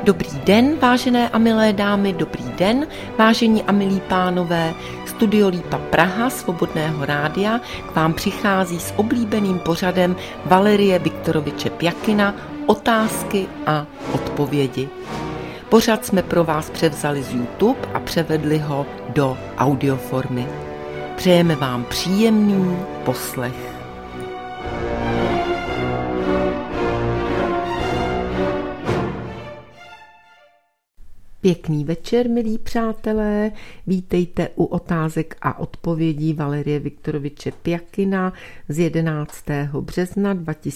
Dobrý den, vážené a milé dámy, dobrý den, vážení a milí pánové. Studio Lípa Praha Svobodného rádia k vám přichází s oblíbeným pořadem Valerie Viktoroviče Pjakina Otázky a odpovědi. Pořad jsme pro vás převzali z YouTube a převedli ho do audioformy. Přejeme vám příjemný poslech. Pěkný večer, milí přátelé, vítejte u otázek a odpovědí Valerie Viktoroviče Pjakina z 11. března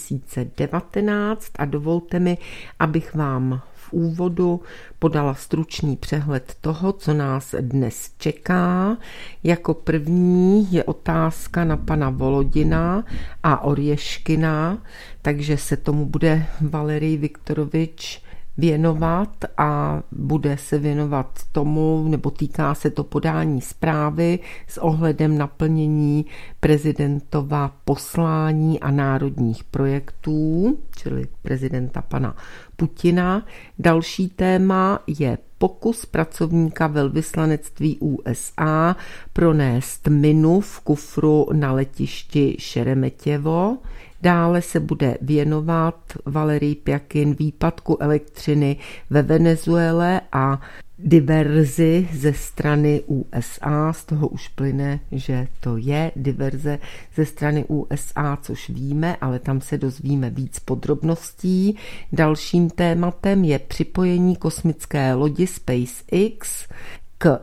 2019 a dovolte mi, abych vám v úvodu podala stručný přehled toho, co nás dnes čeká. Jako první je otázka na pana Volodina a Oriješkina, takže se tomu bude Valerii Viktorovič věnovat a bude se věnovat tomu, nebo týká se to podání zprávy s ohledem na plnění prezidentova poslání a národních projektů, čili prezidenta pana Putina. Další téma je pokus pracovníka velvyslanectví USA pronést minu v kufru na letišti Šeremetěvo. Dále se bude věnovat Valerij Pjakin výpadku elektřiny ve Venezuele a diverzi ze strany USA. Z toho už plyne, že to je diverze ze strany USA, což víme, ale tam se dozvíme víc podrobností. Dalším tématem je připojení kosmické lodi SpaceX k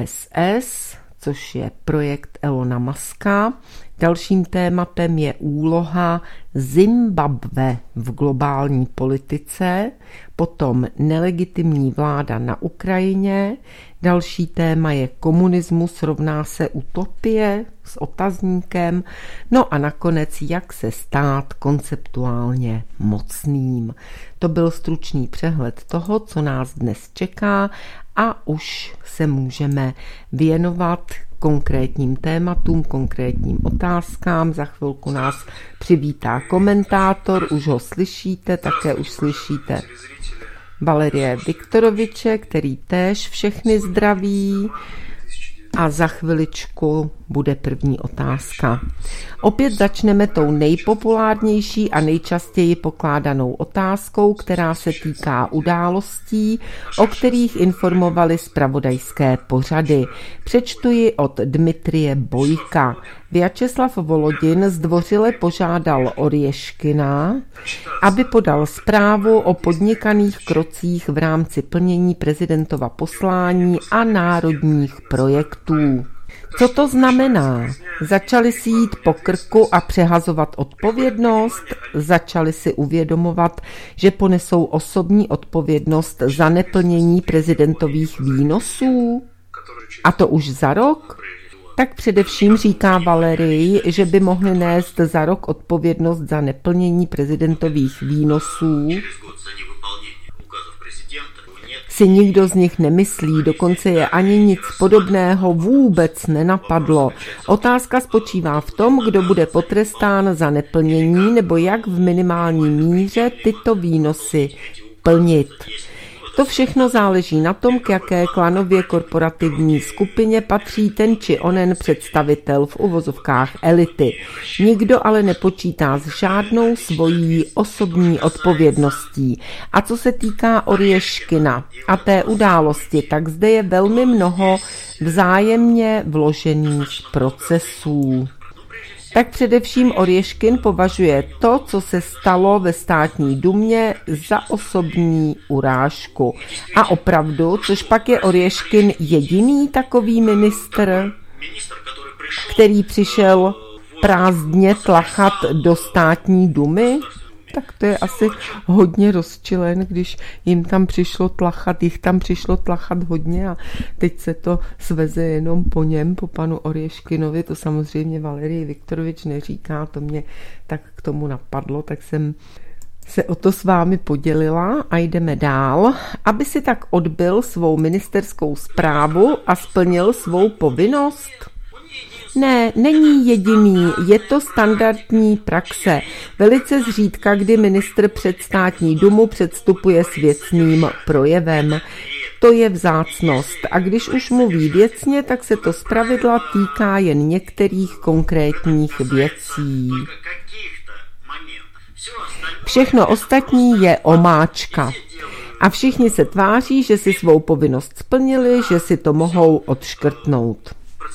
ISS, což je projekt Elona Muska. Dalším tématem je úloha Zimbabwe v globální politice, potom nelegitimní vláda na Ukrajině, další téma je komunismus rovná se utopie s otazníkem, no a nakonec jak se stát konceptuálně mocným. To byl stručný přehled toho, co nás dnes čeká a už se můžeme věnovat konkrétním tématům, konkrétním otázkám. Za chvilku nás přivítá komentátor, už ho slyšíte, také už slyšíte Valerie Viktoroviče, který též všechny zdraví. A za chviličku bude první otázka. Opět začneme tou nejpopulárnější a nejčastěji pokládanou otázkou, která se týká událostí, o kterých informovaly zpravodajské pořady. Přečtu ji od Dmitrie Bojka. Vjačeslav Volodin zdvořile požádal Oriješkina, aby podal zprávu o podnikaných krocích v rámci plnění prezidentova poslání a národních projektů. Co to znamená? Začali si jít po krku a přehazovat odpovědnost? Začali si uvědomovat, že ponesou osobní odpovědnost za neplnění prezidentových výnosů? A to už za rok? Tak především říká Valerij, že by mohli nést za rok odpovědnost za neplnění prezidentových výnosů. Si nikdo z nich nemyslí, dokonce je ani nic podobného vůbec nenapadlo. Otázka spočívá v tom, kdo bude potrestán za neplnění nebo jak v minimální míře tyto výnosy plnit. To všechno záleží na tom, k jaké klanově korporativní skupině patří ten či onen představitel v uvozovkách elity. Nikdo ale nepočítá s žádnou svojí osobní odpovědností. A co se týká Oriješkina a té události, tak zde je velmi mnoho vzájemně vložených procesů. Tak především Oriješkin považuje to, co se stalo ve státní dumě, za osobní urážku. A opravdu, což pak je Oriješkin jediný takový ministr, který přišel prázdně tlachat do státní dumy? Tak to je asi hodně rozčilen, když jich tam přišlo tlachat hodně a teď se to sveze jenom po něm, po panu Oriješkinovi. To samozřejmě Valerij Viktorovič neříká, to mě tak k tomu napadlo, tak jsem se o to s vámi podělila a jdeme dál, aby si tak odbyl svou ministerskou správu a splnil svou povinnost. Ne, není jediný, je to standardní praxe. Velice zřídka, kdy ministr před státní dumu předstupuje s věcným projevem. To je vzácnost a když už mluví věcně, tak se to zpravidla týká jen některých konkrétních věcí. Všechno ostatní je omáčka. A všichni se tváří, že si svou povinnost splnili, že si to mohou odškrtnout.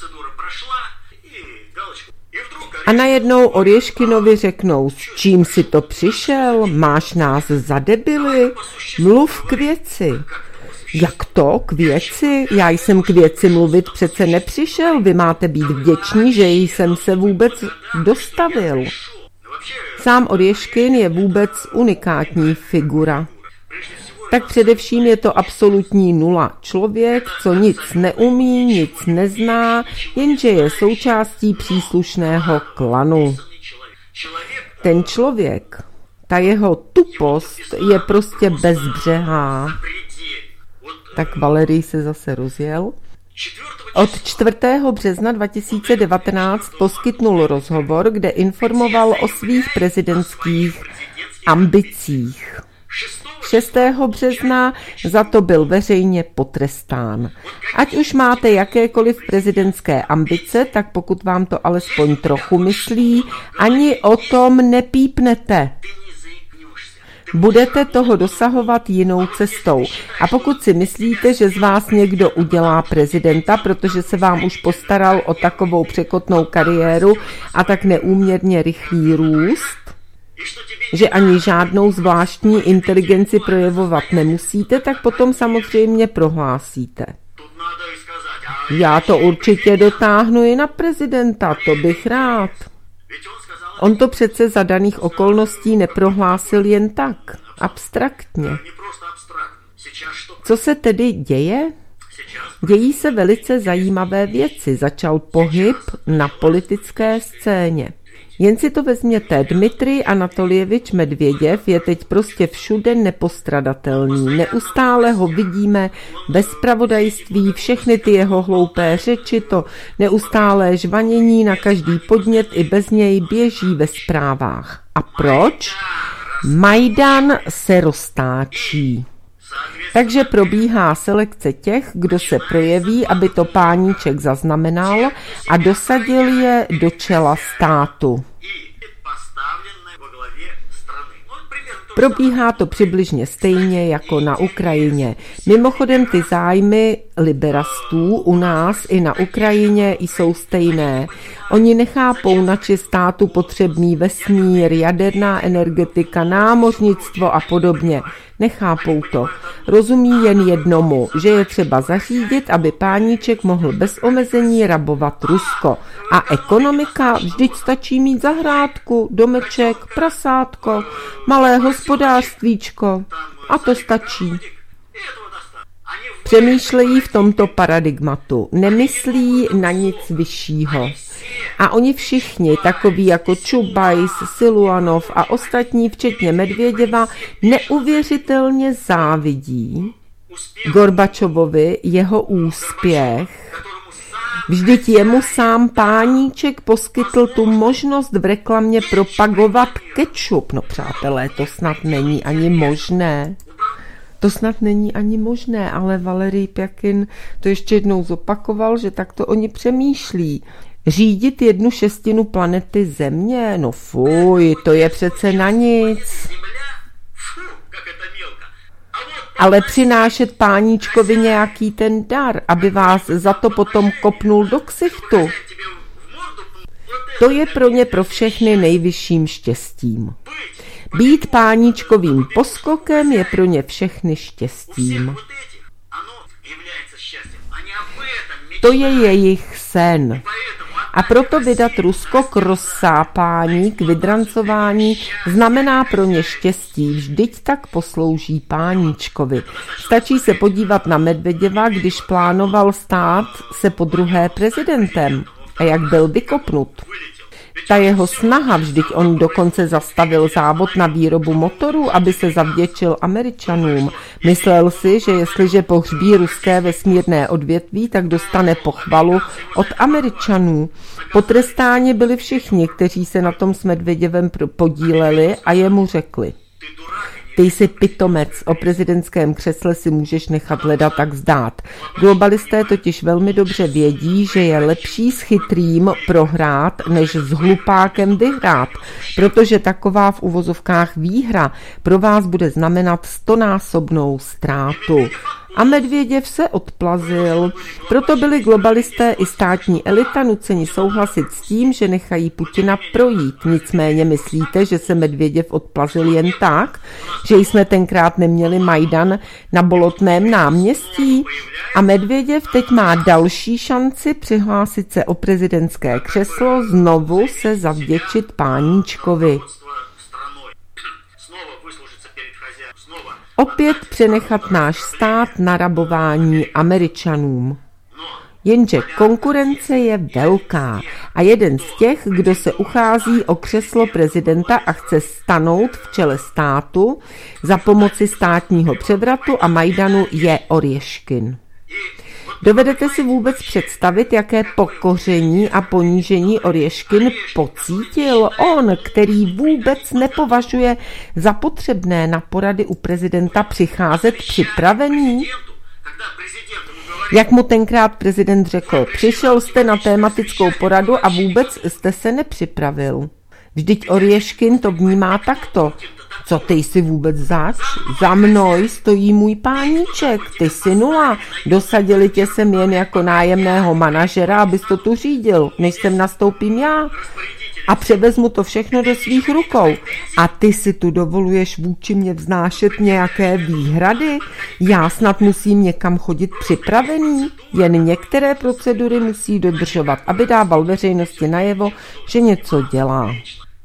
A najednou Oрешkinovi řeknou, s čím si to přišel, máš nás za debily, mluv k věci. Jak to, k věci? Já jsem k věci mluvit přece nepřišel, vy máte být vděční, že jsem se vůbec dostavil. Sám Oрешkin je vůbec unikátní figura. Tak především je to absolutní nula. Člověk, co nic neumí, nic nezná, jenže je součástí příslušného klanu. Ten člověk, ta jeho tupost je prostě bezbřehá. Tak Valerij se zase rozjel. Od 4. března 2019 poskytnul rozhovor, kde informoval o svých prezidentských ambicích. 6. března za to byl veřejně potrestán. Ať už máte jakékoliv prezidentské ambice, tak pokud vám to alespoň trochu myslí, ani o tom nepípnete. Budete toho dosahovat jinou cestou. A pokud si myslíte, že z vás někdo udělá prezidenta, protože se vám už postaral o takovou překotnou kariéru a tak neúměrně rychlý růst, že ani žádnou zvláštní inteligenci projevovat nemusíte, tak potom samozřejmě prohlásíte. Já to určitě dotáhnu i na prezidenta, to bych rád. On to přece za daných okolností neprohlásil jen tak, abstraktně. Co se tedy děje? Dějí se velice zajímavé věci. Začal pohyb na politické scéně. Jen si to vezměte, Dmitrij Anatolievič Medvěděv je teď prostě všude nepostradatelný. Neustále ho vidíme ve zpravodajství, všechny ty jeho hloupé řeči, to neustálé žvanění na každý podnět i bez něj běží ve zprávách. A proč? Majdan se roztáčí. Takže probíhá selekce těch, kdo se projeví, aby to páníček zaznamenal a dosadil je do čela státu. Probíhá to přibližně stejně jako na Ukrajině. Mimochodem ty zájmy liberastů u nás i na Ukrajině jsou stejné. Oni nechápou, nač je státu potřebný vesmír, jaderná energetika, námořnictvo a podobně. Nechápou to. Rozumí jen jednomu, že je třeba zařídit, aby páníček mohl bez omezení rabovat Rusko. A ekonomika, vždyť stačí mít zahrádku, domeček, prasátko, malé hospodářstvíčko. A to stačí. Přemýšlejí v tomto paradigmatu, nemyslí na nic vyššího. A oni všichni, takoví jako Čubajs, Siluanov a ostatní, včetně Medvěděva, neuvěřitelně závidí Gorbačovovi jeho úspěch. Vždyť jemu sám páníček poskytl tu možnost v reklamě propagovat kečup. No přátelé, to snad není ani možné. To snad není ani možné, ale Valerij Pjakin to ještě jednou zopakoval, že takto oni přemýšlí. Řídit 1/6 planety Země? No fuj, to je přece na nic. Ale přinášet páníčkovi nějaký ten dar, aby vás za to potom kopnul do ksichtu. To je pro ně pro všechny nejvyšším štěstím. Být páníčkovým poskokem je pro ně všechny štěstím. To je jejich sen. A proto vydat Rusko k rozsápání, k vydrancování znamená pro ně štěstí. Vždyť tak poslouží páníčkovi. Stačí se podívat na Medvěděva, když plánoval stát se podruhé prezidentem. A jak byl vykopnut. Ta jeho snaha, vždyť on dokonce zastavil závod na výrobu motorů, aby se zavděčil Američanům. Myslel si, že jestliže pohřbí ruské vesmírné odvětví, tak dostane pochvalu od Američanů. Potrestáni byli všichni, kteří se na tom s Medvěděvem podíleli a jemu řekli: ty jsi pitomec, o prezidentském křesle si můžeš nechat leda tak vzdát. Globalisté totiž velmi dobře vědí, že je lepší s chytrým prohrát, než s hlupákem vyhrát, protože taková v uvozovkách výhra pro vás bude znamenat 100násobnou ztrátu. A Medvěděv se odplazil. Proto byli globalisté i státní elita nuceni souhlasit s tím, že nechají Putina projít. Nicméně myslíte, že se Medvěděv odplazil jen tak? Že jsme tenkrát neměli Majdan na Bolotném náměstí? A Medvěděv teď má další šanci přihlásit se o prezidentské křeslo, znovu se zavděčit páníčkovi. Opět přenechat náš stát na rabování Američanům. Jenže konkurence je velká a jeden z těch, kdo se uchází o křeslo prezidenta a chce stanout v čele státu za pomoci státního převratu a Majdanu, je Orješkin. Dovedete si vůbec představit, jaké pokoření a ponížení Orješkin pocítil on, který vůbec nepovažuje za potřebné na porady u prezidenta přicházet připravený? Jak mu tenkrát prezident řekl: přišel jste na tématickou poradu a vůbec jste se nepřipravil. Vždyť Orješkin to vnímá takto: co ty jsi vůbec zač? Za mnou stojí můj páníček, ty jsi nula. Dosadili tě sem jen jako nájemného manažera, abys to tu řídil, než sem nastoupím já. A převezmu to všechno do svých rukou. A ty si tu dovoluješ vůči mě vznášet nějaké výhrady? Já snad musím někam chodit připravený? Jen některé procedury musí dodržovat, aby dával veřejnosti najevo, že něco dělá.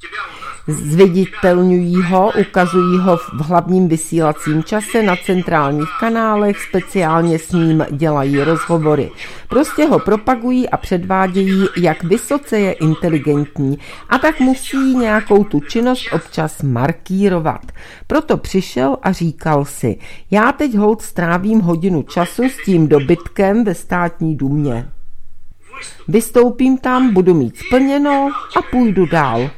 Zviditelňují ho, ukazují ho v hlavním vysílacím čase na centrálních kanálech, speciálně s ním dělají rozhovory. Prostě ho propagují a předvádějí, jak vysoce je inteligentní, a tak musí nějakou tu činnost občas markírovat. Proto přišel a říkal si: já teď holt strávím hodinu času s tím dobytkem ve státní dumě. Vystoupím tam, budu mít splněno a půjdu dál.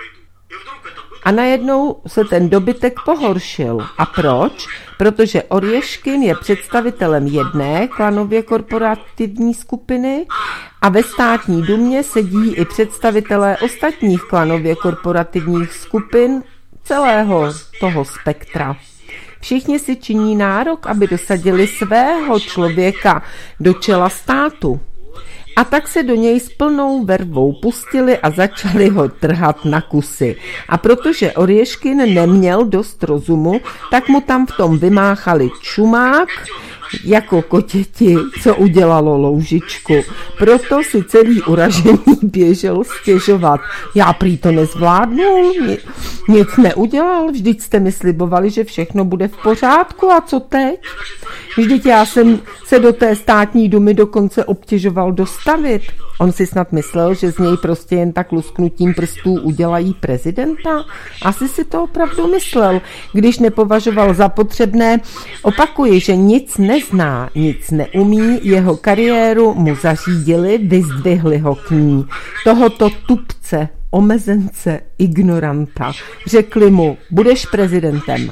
A najednou se ten dobytek pohoršil. A proč? Protože Orješkin je představitelem jedné klanově korporativní skupiny a ve státní dumě sedí i představitelé ostatních klanově korporativních skupin celého toho spektra. Všichni si činí nárok, aby dosadili svého člověka do čela státu. A tak se do něj s plnou vervou pustili a začali ho trhat na kusy. A protože Orješkin neměl dost rozumu, tak mu tam v tom vymáchali čumák, jako kotěti, co udělalo loužičku. Proto si celý uražený běžel stěžovat. Já prý to nezvládnul, nic neudělal, vždyť jste mi slibovali, že všechno bude v pořádku, a co teď? Vždyť já jsem se do té státní dumy dokonce obtěžoval dostavit. On si snad myslel, že z něj prostě jen tak lusknutím prstů udělají prezidenta? Asi si to opravdu myslel, když nepovažoval za potřebné. Opakuji, že nic nezná, nic neumí, jeho kariéru mu zařídili, vyzdvihli ho k ní. Tohoto tupce, omezence, ignoranta. Řekli mu: budeš prezidentem.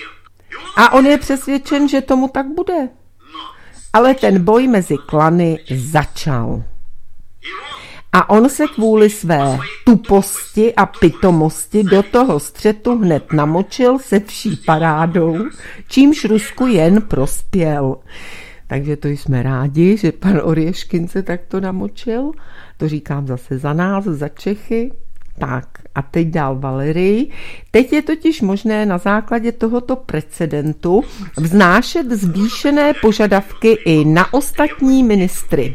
A on je přesvědčen, že tomu tak bude. Ale ten boj mezi klany začal. A on se kvůli své tuposti a pitomosti do toho střetu hned namočil se vší parádou, čímž Rusku jen prospěl. Takže to jsme rádi, že pan Orješkin se takto namočil. To říkám zase za nás, za Čechy. Tak a teď dál Valerii. Teď je totiž možné na základě tohoto precedentu vznášet zvýšené požadavky i na ostatní ministry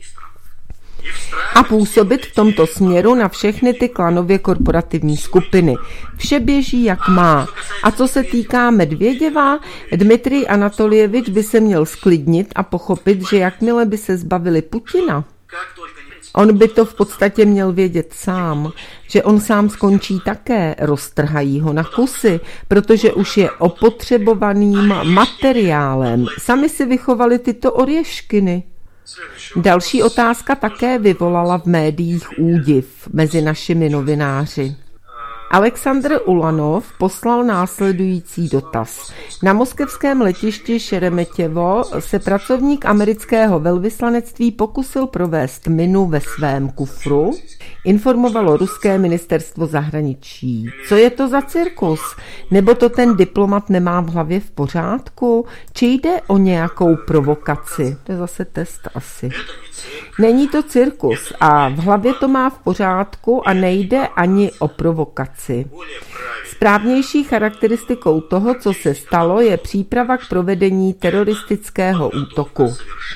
a působit v tomto směru na všechny ty klanově korporativní skupiny. Vše běží jak má. A co se týká Medvěděva, Dmitrij Anatolievič by se měl sklidnit a pochopit, že jakmile by se zbavili Putina, On by to v podstatě měl vědět sám, že on sám skončí také, roztrhají ho na kusy, protože už je opotřebovaným materiálem. Sami si vychovali tyto orješkiny. Další otázka také vyvolala v médiích údiv mezi našimi novináři. Aleksandr Ulanov poslal následující dotaz. Na moskevském letišti Šeremetěvo se pracovník amerického velvyslanectví pokusil provést minu ve svém kufru, informovalo ruské ministerstvo zahraničí. Co je to za cirkus? Nebo to ten diplomat nemá v hlavě v pořádku? Či jde o nějakou provokaci? To je zase test asi. Není to cirkus a v hlavě to má v pořádku a nejde ani o provokaci. Správnější charakteristikou toho, co se stalo, je příprava k provedení teroristického útoku.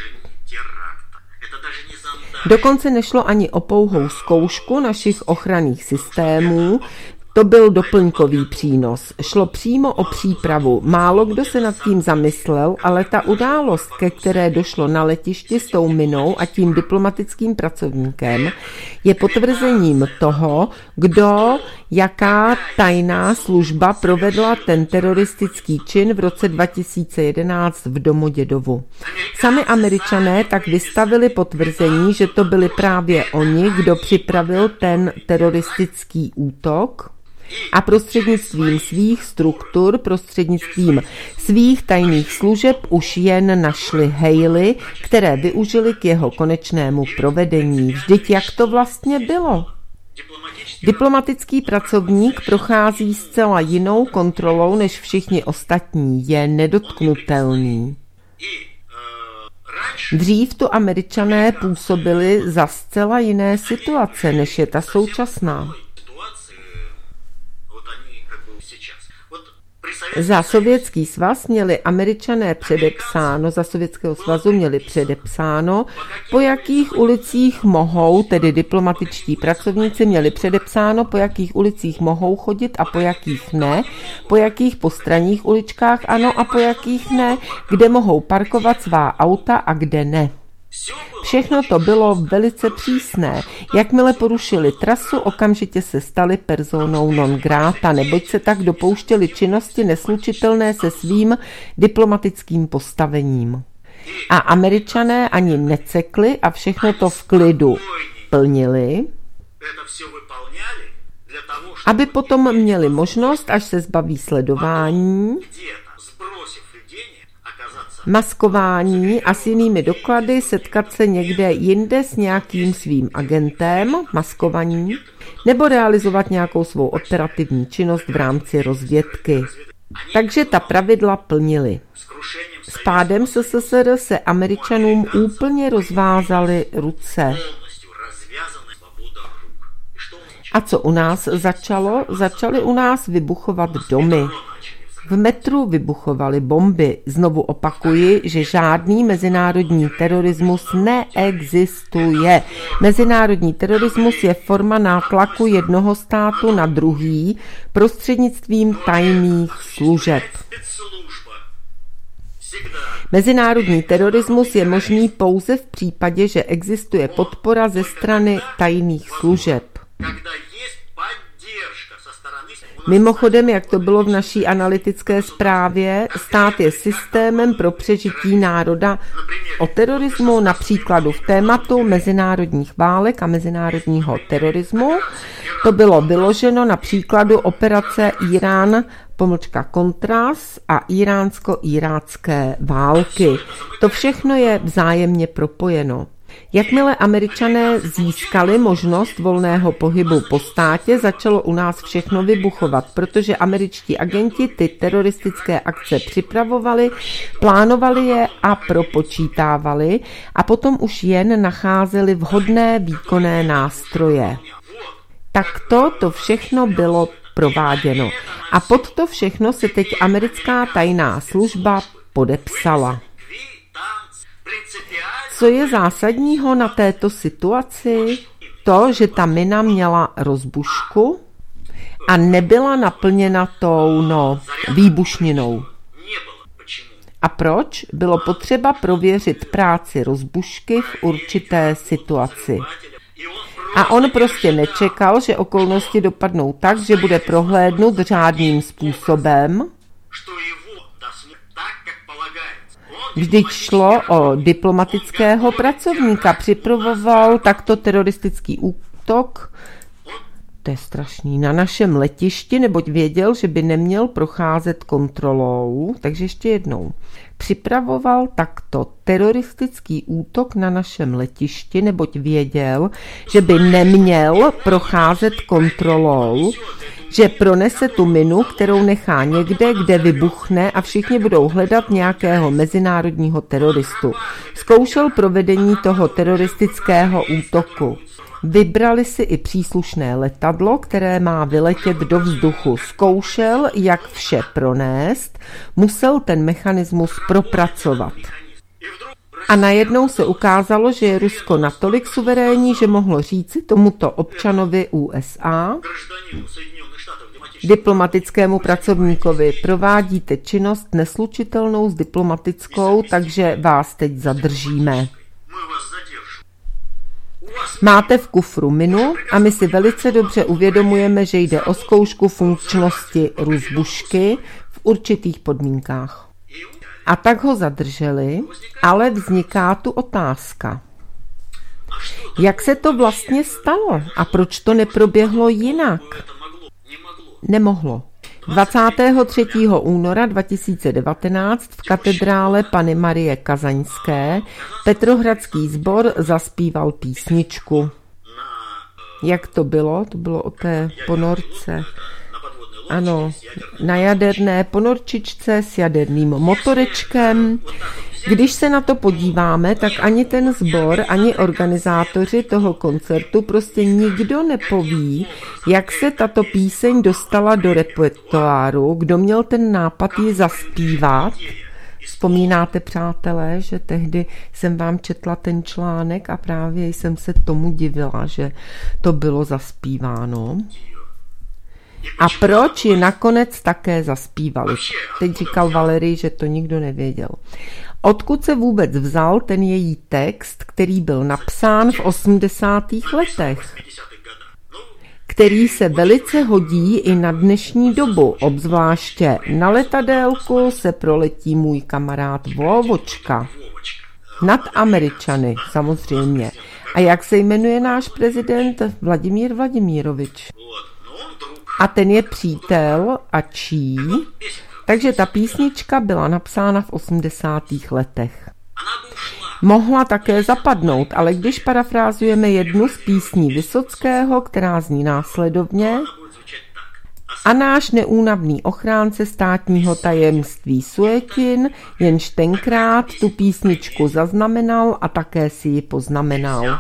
Dokonce nešlo ani o pouhou zkoušku našich ochranných systémů, to byl doplňkový přínos. Šlo přímo o přípravu. Málo kdo se nad tím zamyslel, ale ta událost, ke které došlo na letišti s tou minou a tím diplomatickým pracovníkem, je potvrzením toho, kdo, jaká tajná služba provedla ten teroristický čin v roce 2011 v Domodědovu. Sami Američané tak vystavili potvrzení, že to byli právě oni, kdo připravil ten teroristický útok, a prostřednictvím svých struktur, prostřednictvím svých tajných služeb už jen našli hejly, které využili k jeho konečnému provedení. Vždyť jak to vlastně bylo? Diplomatický pracovník prochází zcela jinou kontrolou než všichni ostatní, je nedotknutelný. Dřív tu Američané působili za zcela jiné situace, než je ta současná. Za Sovětský svaz měli Američané předepsáno, za Sovětského svazu měli předepsáno, po jakých ulicích mohou, tedy diplomatičtí pracovníci měli předepsáno, po jakých ulicích mohou chodit a po jakých ne, po jakých postranních uličkách ano a po jakých ne, kde mohou parkovat svá auta a kde ne. Všechno to bylo velice přísné. Jakmile porušili trasu, okamžitě se stali personou non grata, neboť se tak dopouštěli činnosti neslučitelné se svým diplomatickým postavením. A Američané ani necekli a všechno to v klidu plnili, aby potom měli možnost, až se zbaví sledování, maskování a s jinými doklady setkat se někde jinde s nějakým svým agentem, maskovaní, nebo realizovat nějakou svou operativní činnost v rámci rozvědky. Takže ta pravidla plnili. S pádem SSSR se Američanům úplně rozvázaly ruce. A co u nás začalo? Začaly u nás vybuchovat domy. V metru vybuchovaly bomby. Znovu opakuji, že žádný mezinárodní terorismus neexistuje. Mezinárodní terorismus je forma nátlaku jednoho státu na druhý prostřednictvím tajných služeb. Mezinárodní terorismus je možný pouze v případě, že existuje podpora ze strany tajných služeb. Mimochodem, jak to bylo v naší analytické zprávě, stát je systémem pro přežití národa. O terorismu na příkladu v tématu mezinárodních válek a mezinárodního terorismu to bylo vyloženo na příkladu operace Irán-Contras a iránsko-irácké války. To všechno je vzájemně propojeno. Jakmile Američané získali možnost volného pohybu po státě, začalo u nás všechno vybuchovat, protože američtí agenti ty teroristické akce připravovali, plánovali je a propočítávali a potom už jen nacházeli vhodné výkonné nástroje. Takto to všechno bylo prováděno. A pod to všechno se teď americká tajná služba podepsala. Co je zásadního na této situaci? To, že ta mina měla rozbušku a nebyla naplněna tou výbušninou. A proč? Bylo potřeba prověřit práci rozbušky v určité situaci. A on prostě nečekal, že okolnosti dopadnou tak, že bude prohlédnut řádným způsobem. Vždyť šlo o diplomatického pracovníka, připravoval takto teroristický útok, to je strašný, na našem letišti, neboť věděl, že by neměl procházet kontrolou, takže ještě jednou. Připravoval takto teroristický útok na našem letišti, neboť věděl, že by neměl procházet kontrolou, že pronese tu minu, kterou nechá někde, kde vybuchne a všichni budou hledat nějakého mezinárodního teroristu. Zkoušel provedení toho teroristického útoku. Vybrali si i příslušné letadlo, které má vyletět do vzduchu. Zkoušel, jak vše pronést, musel ten mechanismus propracovat. A najednou se ukázalo, že je Rusko natolik suverénní, že mohlo říci tomuto občanovi USA, diplomatickému pracovníkovi: provádíte činnost neslučitelnou s diplomatickou, takže vás teď zadržíme. Máte v kufru minu a my si velice dobře uvědomujeme, že jde o zkoušku funkčnosti Rusbušky v určitých podmínkách. A tak ho zadrželi, ale vzniká tu otázka. Jak se to vlastně stalo a proč to neproběhlo jinak? Nemohlo. 23. února 2019 v katedrále Panny Marie Kazaňské Petrohradský sbor zaspíval písničku. Jak to bylo? To bylo o té ponorce. Ano, na jaderné ponorčičce s jaderným motorečkem. Když se na to podíváme, tak ani ten sbor, ani organizátoři toho koncertu, prostě nikdo nepoví, jak se tato píseň dostala do repertoáru, kdo měl ten nápad ji zaspívat. Vzpomínáte, přátelé, že tehdy jsem vám četla ten článek a právě jsem se tomu divila, že to bylo zaspíváno. A proč ji nakonec také zaspívali? Teď říkal Valerii, že to nikdo nevěděl. Odkud se vůbec vzal ten její text, který byl napsán v 80. letech? Který se velice hodí i na dnešní dobu, obzvláště na letadélku se proletí můj kamarád Vovočka. Nad Američany, samozřejmě. A jak se jmenuje náš prezident? Vladimír Vladimirovič. A ten je přítel a čí? Takže ta písnička byla napsána v 80. letech. Mohla také zapadnout, ale když parafrázujeme jednu z písní Vysockého, která zní následovně: a náš neúnavný ochránce státního tajemství Suetin, jenž tenkrát tu písničku zaznamenal a také si ji poznamenal.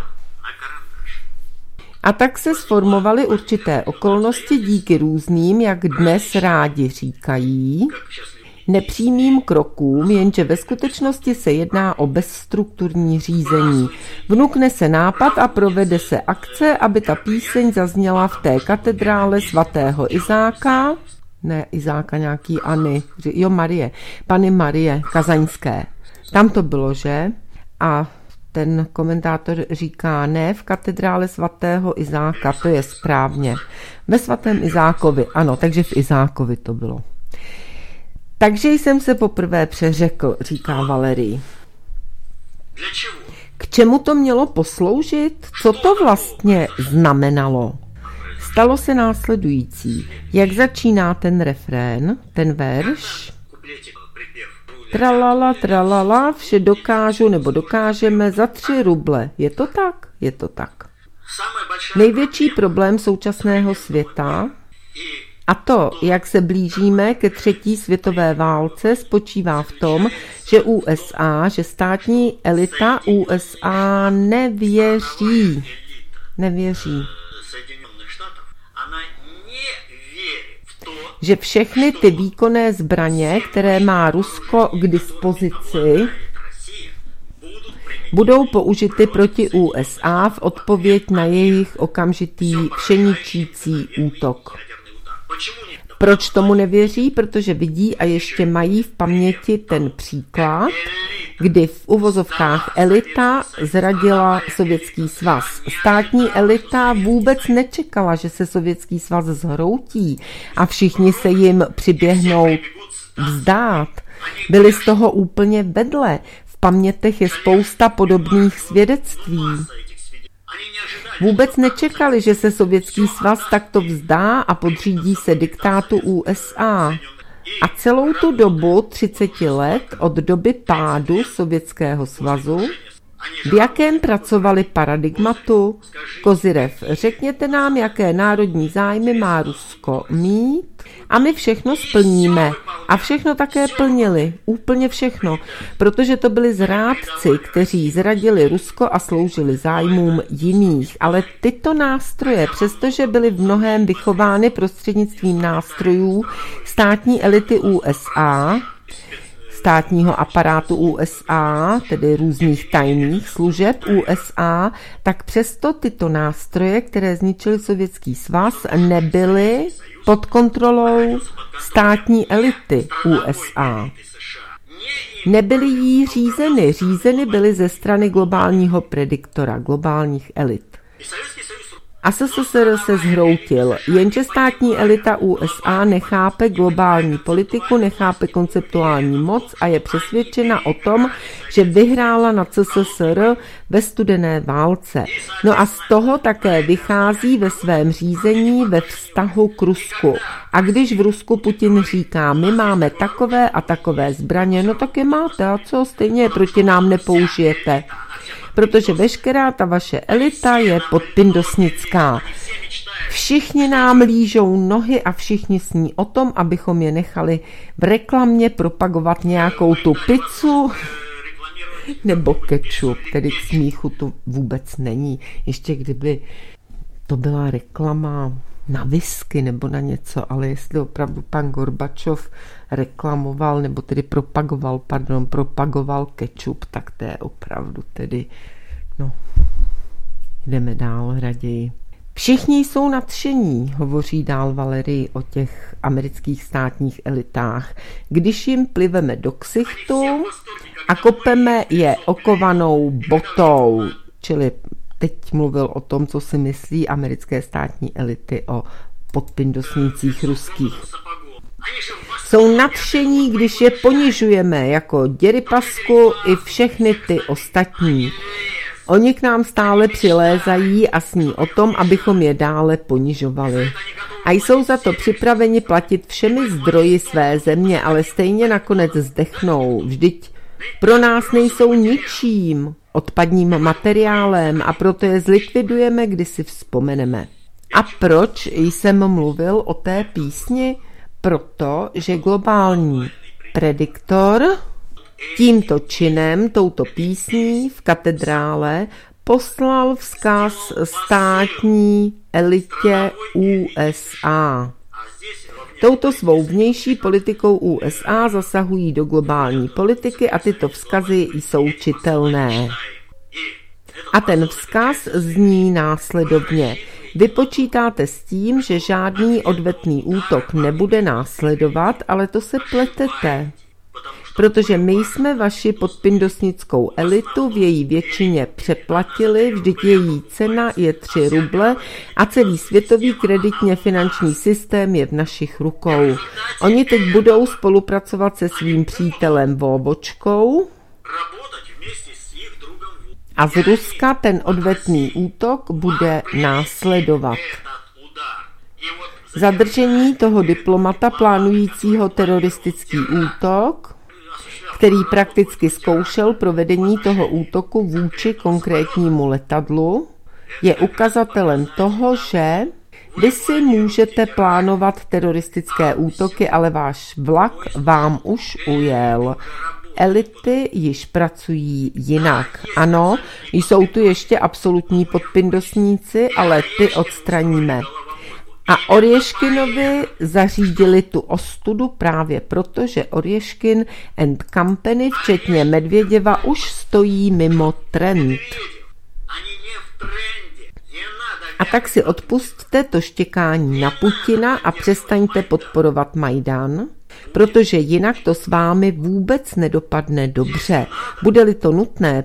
A tak se sformovaly určité okolnosti díky různým, jak dnes rádi říkají, nepřímým krokům, jenže ve skutečnosti se jedná o bezstrukturní řízení. Vnukne se nápad a provede se akce, aby ta píseň zazněla v té katedrále svatého Izáka, ne Izáka nějaký Anny, jo Marie, Panny Marie Kazaňské. Tam to bylo, že? A ten komentátor říká, ne v katedrále svatého Izáka, to je správně. Ve svatém Izákovi, ano, takže v Izákovi to bylo. Takže jsem se poprvé přeřekl, říká Valerii. K čemu to mělo posloužit? Co to vlastně znamenalo? Stalo se následující. Jak začíná ten refrén, ten verš? Tralala, tralala, vše dokážu nebo dokážeme za 3 ruble. Je to tak? Je to tak. Největší problém současného světa a to, jak se blížíme ke 3. světové válce, spočívá v tom, že USA, že státní elita USA nevěří. Že všechny ty výkonné zbraně, které má Rusko k dispozici, budou použity proti USA v odpověď na jejich okamžitý všeničící útok. Proč tomu nevěří? Protože vidí a ještě mají v paměti ten příklad, kdy v uvozovkách elita zradila Sovětský svaz. Státní elita vůbec nečekala, že se Sovětský svaz zhroutí a všichni se jim přiběhnou vzdát. Byli z toho úplně vedle. V pamětech je spousta podobných svědectví. Vůbec nečekali, že se Sovětský svaz takto vzdá a podřídí se diktátu USA. A celou tu dobu 30 let od doby pádu Sovětského svazu, v jakém pracovali paradigmatu? Kozyrev, řekněte nám, jaké národní zájmy má Rusko mít a my všechno splníme. A všechno také plnili, úplně všechno, protože to byli zrádci, kteří zradili Rusko a sloužili zájmům jiných. Ale tyto nástroje, přestože byly v mnohém vychovány prostřednictvím nástrojů státní elity USA, státního aparátu USA, tedy různých tajných služeb USA, tak přesto tyto nástroje, které zničily Sovětský svaz, nebyly pod kontrolou státní elity USA. Nebyly jí řízeny. Řízeny byly ze strany globálního prediktora, globálních elit. A SSSR se zhroutil, jenže státní elita USA nechápe globální politiku, nechápe konceptuální moc a je přesvědčena o tom, že vyhrála na SSSR ve studené válce. No a z toho také vychází ve svém řízení ve vztahu k Rusku. A když v Rusku Putin říká, my máme takové a takové zbraně, no tak je máte a co, stejně je proti nám nepoužijete. Protože veškerá ta vaše elita je podpindosnická. Všichni nám lížou nohy a všichni sní o tom, abychom je nechali v reklamě propagovat nějakou tu pizzu nebo kečup, tedy k smíchu to vůbec není. Ještě kdyby to byla reklama na whisky nebo na něco, ale jestli opravdu pan Gorbačov reklamoval, nebo tedy propagoval kečup, tak to je opravdu tedy, no, jdeme dál raději. Všichni jsou nadšení, hovoří dál Valery o těch amerických státních elitách, když jim pliveme do ksichtu a kopeme je okovanou botou, čili teď mluvil o tom, co si myslí americké státní elity o podpindosnících ruských. Jsou nadšení, když je ponižujeme jako Děrypasku i všechny ty ostatní. Oni k nám stále přilézají a sní o tom, abychom je dále ponižovali. A jsou za to připraveni platit všemi zdroji své země, ale stejně nakonec zdechnou. Vždyť pro nás nejsou ničím, odpadním materiálem a proto je zlikvidujeme, když si vzpomeneme. A proč jsem mluvil o té písni? Proto, že globální prediktor tímto činem, touto písní v katedrále poslal vzkaz státní elitě USA. Touto svou vnější politikou USA zasahují do globální politiky a tyto vzkazy jsou čitelné. A ten vzkaz zní následovně. Vy počítáte s tím, že žádný odvetný útok nebude následovat, ale to se pletete. Protože my jsme vaši podpindosnickou elitu v její většině přeplatili, vždyť její cena je 3 ruble a celý světový kreditně finanční systém je v našich rukou. Oni teď budou spolupracovat se svým přítelem Vóvočkou a z Ruska ten odvetný útok bude následovat. Zadržení toho diplomata plánujícího teroristický útok, který prakticky zkoušel provedení toho útoku vůči konkrétnímu letadlu, je ukazatelem toho, že vy si můžete plánovat teroristické útoky, ale váš vlak vám už ujel. Elity již pracují jinak. Ano, jsou tu ještě absolutní podpindosníci, ale ty odstraníme. A Oryeškinovi zařídili tu ostudu právě proto, že Oryeškin and Company, včetně Medvěděva, už stojí mimo trend. A tak si odpusťte to štěkání na Putina a přestaňte podporovat Majdan, protože jinak to s vámi vůbec nedopadne dobře. Bude-li to nutné,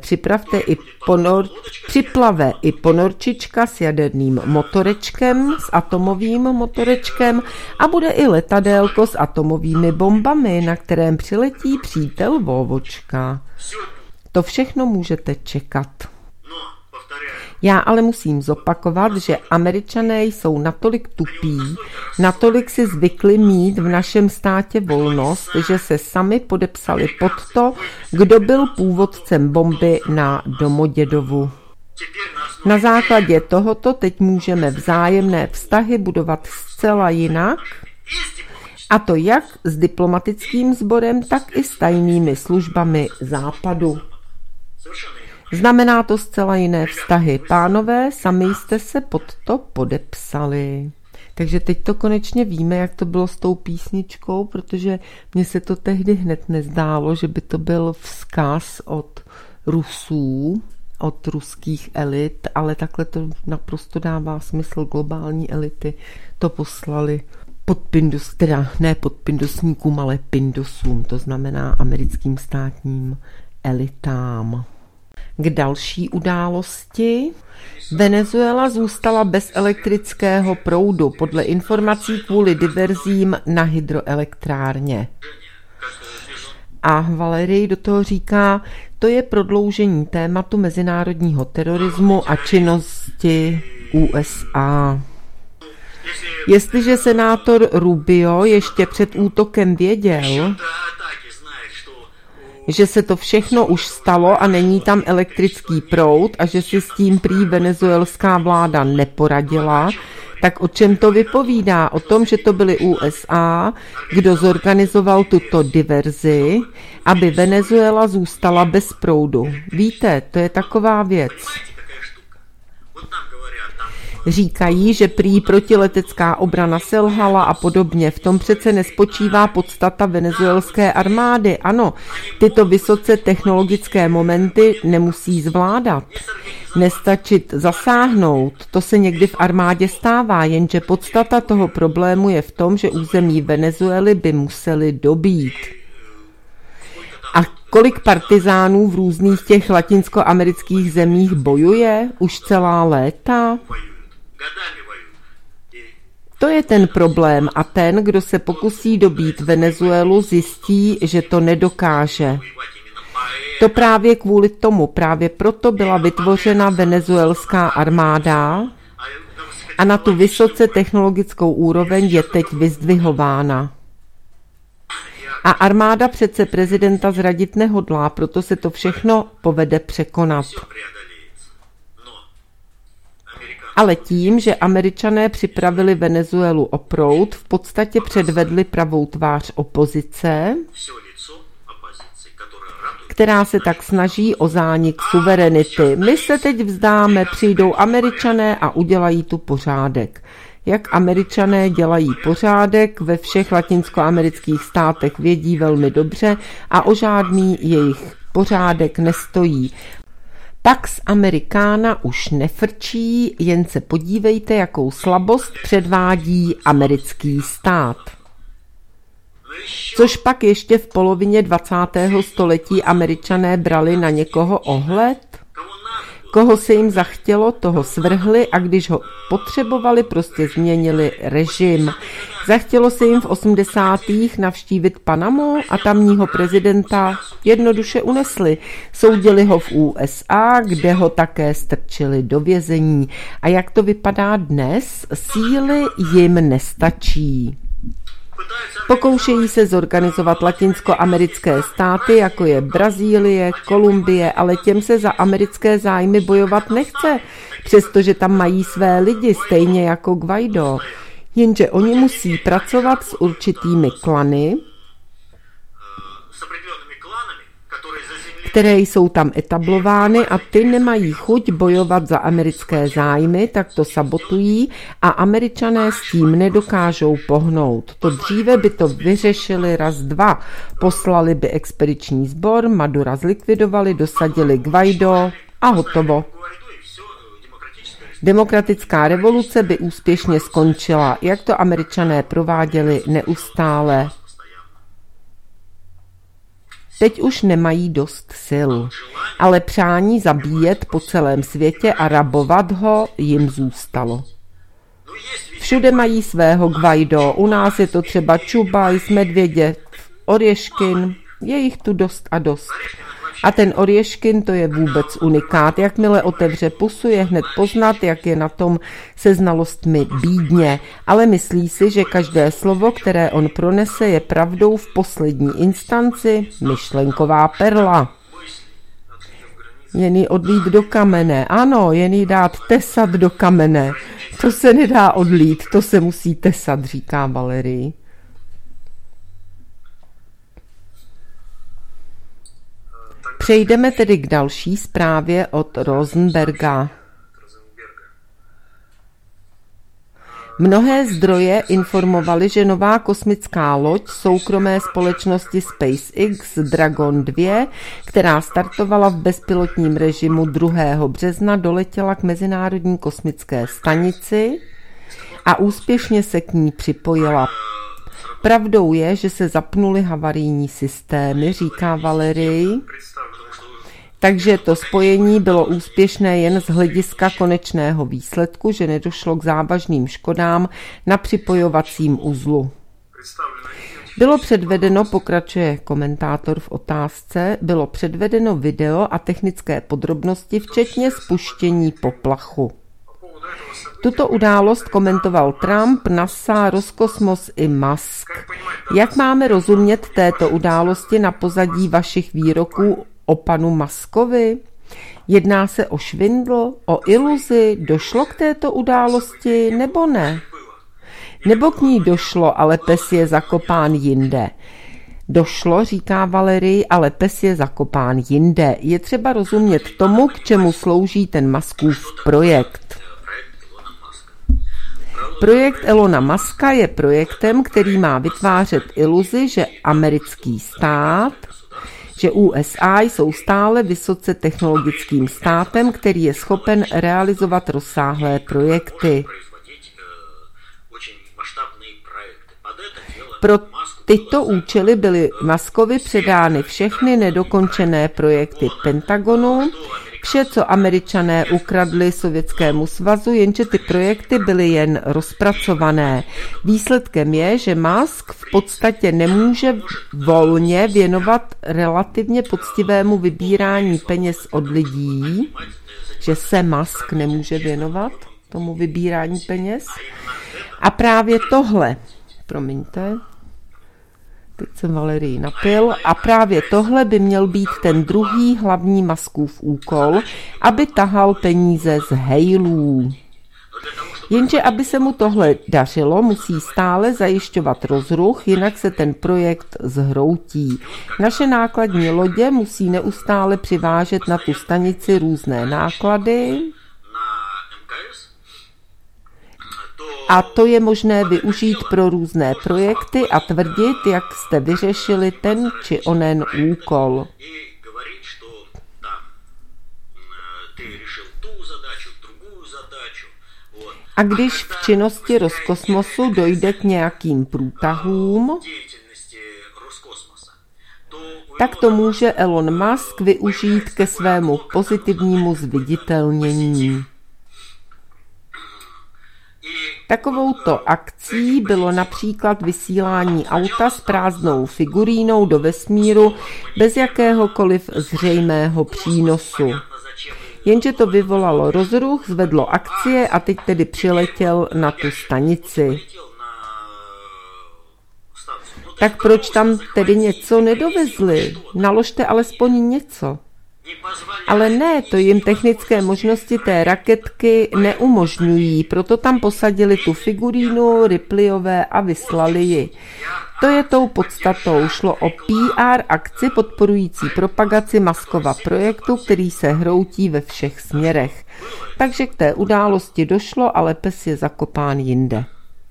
připlave i ponorčička s jaderným motorečkem, s atomovým motorečkem a bude i letadélko s atomovými bombami, na kterém přiletí přítel Vovočka. To všechno můžete čekat. Já ale musím zopakovat, že Američané jsou natolik tupí, natolik si zvykli mít v našem státě volnost, že se sami podepsali pod to, kdo byl původcem bomby na Domodědovu. Na základě tohoto teď můžeme vzájemné vztahy budovat zcela jinak, a to jak s diplomatickým sborem, tak i s tajnými službami Západu. Znamená to zcela jiné vztahy. Pánové, sami jste se pod to podepsali. Takže teď to konečně víme, jak to bylo s tou písničkou, protože mně se to tehdy hned nezdálo, že by to byl vzkaz od Rusů, od ruských elit, ale takhle to naprosto dává smysl. Globální elity to poslali ne pod pindusníkům, ale pindusům, to znamená americkým státním elitám. K další události. Venezuela zůstala bez elektrického proudu, podle informací kvůli diverzím na hydroelektrárně. A Valerii do toho říká, to je prodloužení tématu mezinárodního terorismu a činnosti USA. Jestliže senátor Rubio ještě před útokem věděl, že se to všechno už stalo a není tam elektrický proud a že si s tím prý venezuelská vláda neporadila, tak o čem to vypovídá? O tom, že to byly USA, kdo zorganizoval tuto diverzi, aby Venezuela zůstala bez proudu. Víte, to je taková věc. Říkají, že prý protiletecká obrana selhala a podobně. V tom přece nespočívá podstata venezuelské armády. Ano, tyto vysoce technologické momenty nemusí zvládat. Nestačit zasáhnout, to se někdy v armádě stává, jenže podstata toho problému je v tom, že území Venezuely by museli dobít. A kolik partizánů v různých těch latinskoamerických zemích bojuje už celá léta? To je ten problém a ten, kdo se pokusí dobít Venezuelu, zjistí, že to nedokáže. To právě kvůli tomu, právě proto byla vytvořena venezuelská armáda a na tu vysoce technologickou úroveň je teď vyzdvihována. A armáda přece prezidenta zradit nehodlá, proto se to všechno povede překonat. Ale tím, že Američané připravili Venezuelu o proud, v podstatě předvedli pravou tvář opozice, která se tak snaží o zánik suverenity. My se teď vzdáme, přijdou Američané a udělají tu pořádek. Jak Američané dělají pořádek, ve všech latinskoamerických státech vědí velmi dobře a o žádný jejich pořádek nestojí. Pax Americana už nefrčí, jen se podívejte, jakou slabost předvádí americký stát. Což pak ještě v polovině 20. století Američané brali na někoho ohled? Koho se jim zachtělo, toho svrhli a když ho potřebovali, prostě změnili režim. Zachtělo se jim v 80. navštívit Panamu a tamního prezidenta jednoduše unesli. Soudili ho v USA, kde ho také strčili do vězení. A jak to vypadá dnes? Síly jim nestačí. Pokoušejí se zorganizovat latinskoamerické státy, jako je Brazílie, Kolumbie, ale těm se za americké zájmy bojovat nechce, přestože tam mají své lidi, stejně jako Guaidó. Jenže oni musí pracovat s určitými klany, které jsou tam etablovány a ty nemají chuť bojovat za americké zájmy, tak to sabotují a Američané s tím nedokážou pohnout. To dříve by to vyřešili raz, dva. Poslali by expediční sbor, Madura zlikvidovali, dosadili Guaidó a hotovo. Demokratická revoluce by úspěšně skončila, jak to Američané prováděli neustále. Teď už nemají dost sil, ale přání zabíjet po celém světě a rabovat ho jim zůstalo. Všude mají svého Guaido, u nás je to třeba Čubajs, Medvěděv, Orješkin, je jich tu dost a dost. A ten Orješkin, to je vůbec unikát. Jakmile otevře pusu, je hned poznat, jak je na tom se znalostmi bídně. Ale myslí si, že každé slovo, které on pronese, je pravdou v poslední instanci, myšlenková perla. Jen ji odlít do kamene. Ano, jen ji dát tesat do kamene. To se nedá odlít, to se musí tesat, říká Valerii. Přejdeme tedy k další zprávě od Rosenberga. Mnohé zdroje informovaly, že nová kosmická loď soukromé společnosti SpaceX Dragon 2, která startovala v bezpilotním režimu 2. března, doletěla k Mezinárodní kosmické stanici a úspěšně se k ní připojila. Pravdou je, že se zapnuly havarijní systémy, říká Valerii, takže to spojení bylo úspěšné jen z hlediska konečného výsledku, že nedošlo k závažným škodám na připojovacím uzlu. Bylo předvedeno, pokračuje komentátor v otázce, bylo předvedeno video a technické podrobnosti, včetně spuštění poplachu. Tuto událost komentoval Trump, NASA, Roskosmos i Musk. Jak máme rozumět této události na pozadí vašich výroků o panu Muskovi? Jedná se o švindl, o iluzi? Došlo k této události nebo ne? Nebo k ní došlo, ale pes je zakopán jinde? Došlo, říká Valerii, ale pes je zakopán jinde. Je třeba rozumět tomu, k čemu slouží ten Muskův projekt. Projekt Elona Muska je projektem, který má vytvářet iluzi, že americký stát, že USA jsou stále vysoce technologickým státem, který je schopen realizovat rozsáhlé projekty. Pro tyto účely byly Muskovi předány všechny nedokončené projekty Pentagonu, vše, co Američané ukradli Sovětskému svazu, jenže ty projekty byly jen rozpracované. Výsledkem je, že Musk v podstatě nemůže volně věnovat relativně poctivému vybírání peněz od lidí, že se Musk nemůže věnovat tomu vybírání peněz. A právě tohle, teď jsem Valerii napil, a právě tohle by měl být ten druhý hlavní Muskův úkol, aby tahal peníze z hejlů. Jenže aby se mu tohle dařilo, musí stále zajišťovat rozruch, jinak se ten projekt zhroutí. Naše nákladní lodě musí neustále přivážet na tu stanici různé náklady, a to je možné využít pro různé projekty a tvrdit, jak jste vyřešili ten či onen úkol. A když v činnosti Roskosmosu dojde k nějakým průtahům, tak to může Elon Musk využít ke svému pozitivnímu zviditelnění. Takovouto akcí bylo například vysílání auta s prázdnou figurínou do vesmíru bez jakéhokoliv zřejmého přínosu. Jenže to vyvolalo rozruch, zvedlo akcie a teď tedy přiletěl na tu stanici. Tak proč tam tedy něco nedovezli? Naložte alespoň něco. Ale ne, to jim technické možnosti té raketky neumožňují, proto tam posadili tu figurínu Ripleyové a vyslali ji. To je tou podstatou. Šlo o PR akci podporující propagaci Muskova projektu, který se hroutí ve všech směrech. Takže k té události došlo, ale pes je zakopán jinde.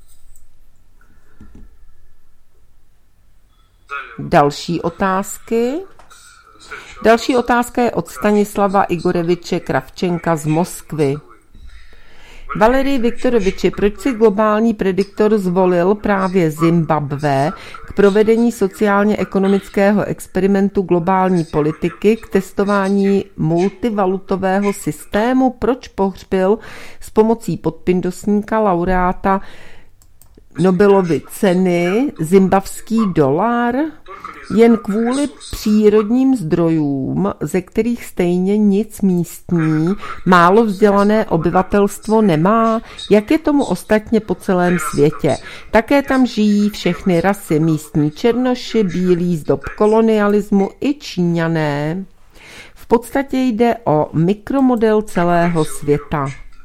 Další otázky. Další otázka je od Stanislava Igoreviče Kravčenka z Moskvy. Valerij Viktoroviči, proč si globální prediktor zvolil právě Zimbabwe k provedení sociálně-ekonomického experimentu globální politiky k testování multivalutového systému? Proč pohřbil s pomocí podpindosníka laureáta Nobelovy ceny zimbabský dolar? Jen kvůli přírodním zdrojům, ze kterých stejně nic místní, málo vzdělané obyvatelstvo nemá, jak je tomu ostatně po celém světě. Také tam žijí všechny rasy, místní černoši, bílí z dob kolonialismu i Číňané. V podstatě jde o mikromodel celého světa.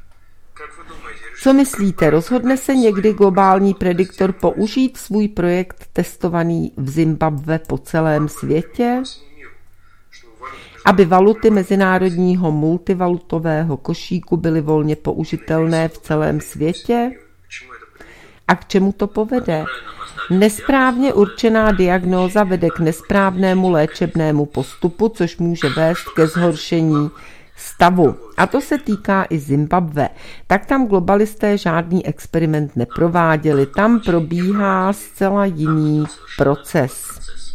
Co myslíte, rozhodne se někdy globální prediktor použít svůj projekt testovaný v Zimbabwe po celém světě? Aby valuty mezinárodního multivalutového košíku byly volně použitelné v celém světě? A k čemu to povede? Nesprávně určená diagnóza vede k nesprávnému léčebnému postupu, což může vést ke zhoršení stavu. A to se týká i Zimbabwe. Tak tam globalisté žádný experiment neprováděli. Tam probíhá zcela jiný proces.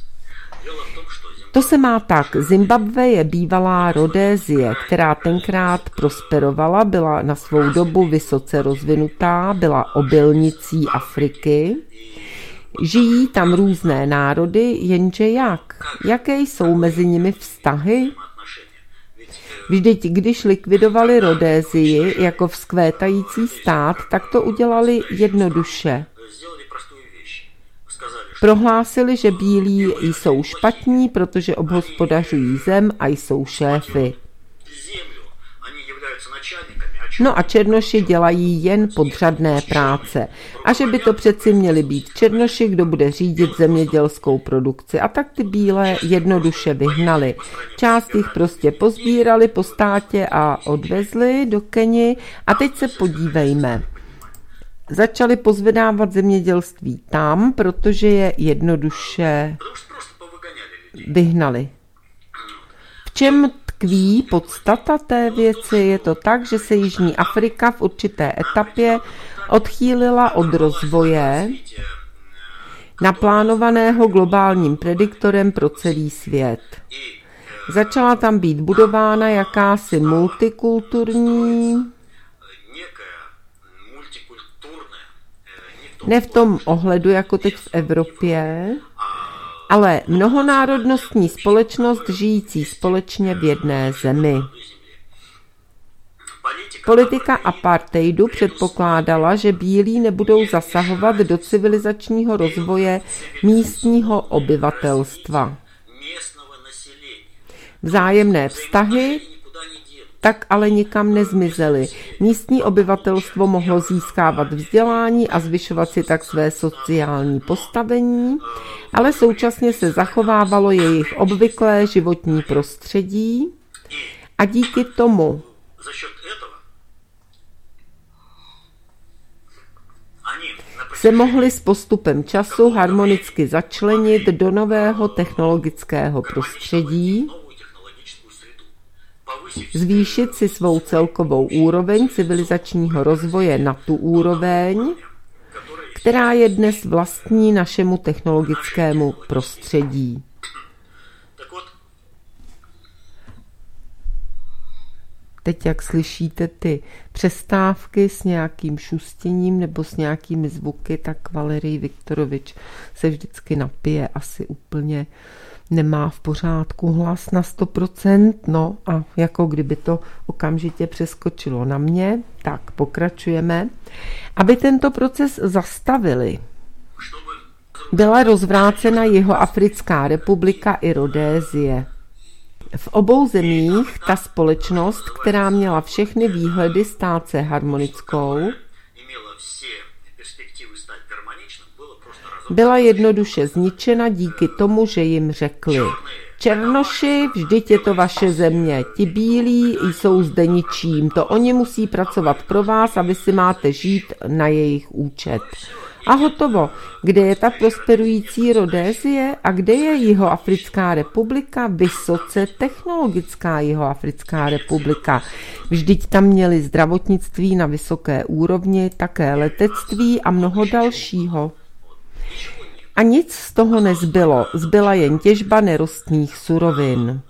To se má tak. Zimbabwe je bývalá Rhodésie, která tenkrát prosperovala, byla na svou dobu vysoce rozvinutá, byla obilnicí Afriky. Žijí tam různé národy, jenže jak? Jaké jsou mezi nimi vztahy? Vždyť když likvidovali Rhodésii jako vzkvétající stát, tak to udělali jednoduše. Prohlásili, že bílí jsou špatní, protože obhospodařují zem a jsou šéfy. No a černoši dělají jen podřadné práce. A že by to přeci měli být černoši, kdo bude řídit zemědělskou produkci. A tak ty bílé jednoduše vyhnali. Část jich prostě pozbírali po státě a odvezli do Keni. A teď se podívejme. Začali pozvedávat zemědělství tam, protože je jednoduše vyhnali. V čem tkví podstata té věci? Je to tak, že se Jižní Afrika v určité etapě odchýlila od rozvoje naplánovaného globálním prediktorem pro celý svět. Začala tam být budována jakási multikulturní, ne v tom ohledu, jako teď v Evropě, ale mnohonárodnostní společnost žijící společně v jedné zemi. Politika apartheidu předpokládala, že bílí nebudou zasahovat do civilizačního rozvoje místního obyvatelstva. Vzájemné vztahy tak ale nikam nezmizely. Místní obyvatelstvo mohlo získávat vzdělání a zvyšovat si tak své sociální postavení, ale současně se zachovávalo jejich obvyklé životní prostředí a díky tomu se mohli s postupem času harmonicky začlenit do nového technologického prostředí, zvýšit si svou celkovou úroveň civilizačního rozvoje na tu úroveň, která je dnes vlastní našemu technologickému prostředí. Teď, jak slyšíte ty přestávky s nějakým šustěním nebo s nějakými zvuky, tak Valerij Viktorovič se vždycky napije, asi úplně nemá v pořádku hlas na 100%, no a jako kdyby to okamžitě přeskočilo na mě, tak pokračujeme. Aby tento proces zastavili, byla rozvrácena Jihoafrická republika i Rhodésie. V obou zemích ta společnost, která měla všechny výhledy stát se harmonickou, byla jednoduše zničena díky tomu, že jim řekli: Černoši, vždyť je to vaše země, ti bílí jsou zde ničím, to oni musí pracovat pro vás a vy si máte žít na jejich účet. A hotovo. Kde je ta prosperující Rhodésie a kde je Jihoafrická republika, vysoce technologická Jihoafrická republika? Vždyť tam měli zdravotnictví na vysoké úrovni, také letectví a mnoho dalšího. A nic z toho nezbylo, zbyla jen těžba nerostných surovin.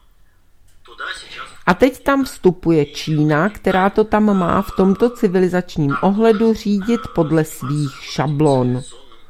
A teď tam vstupuje Čína, která to tam má v tomto civilizačním ohledu řídit podle svých šablon.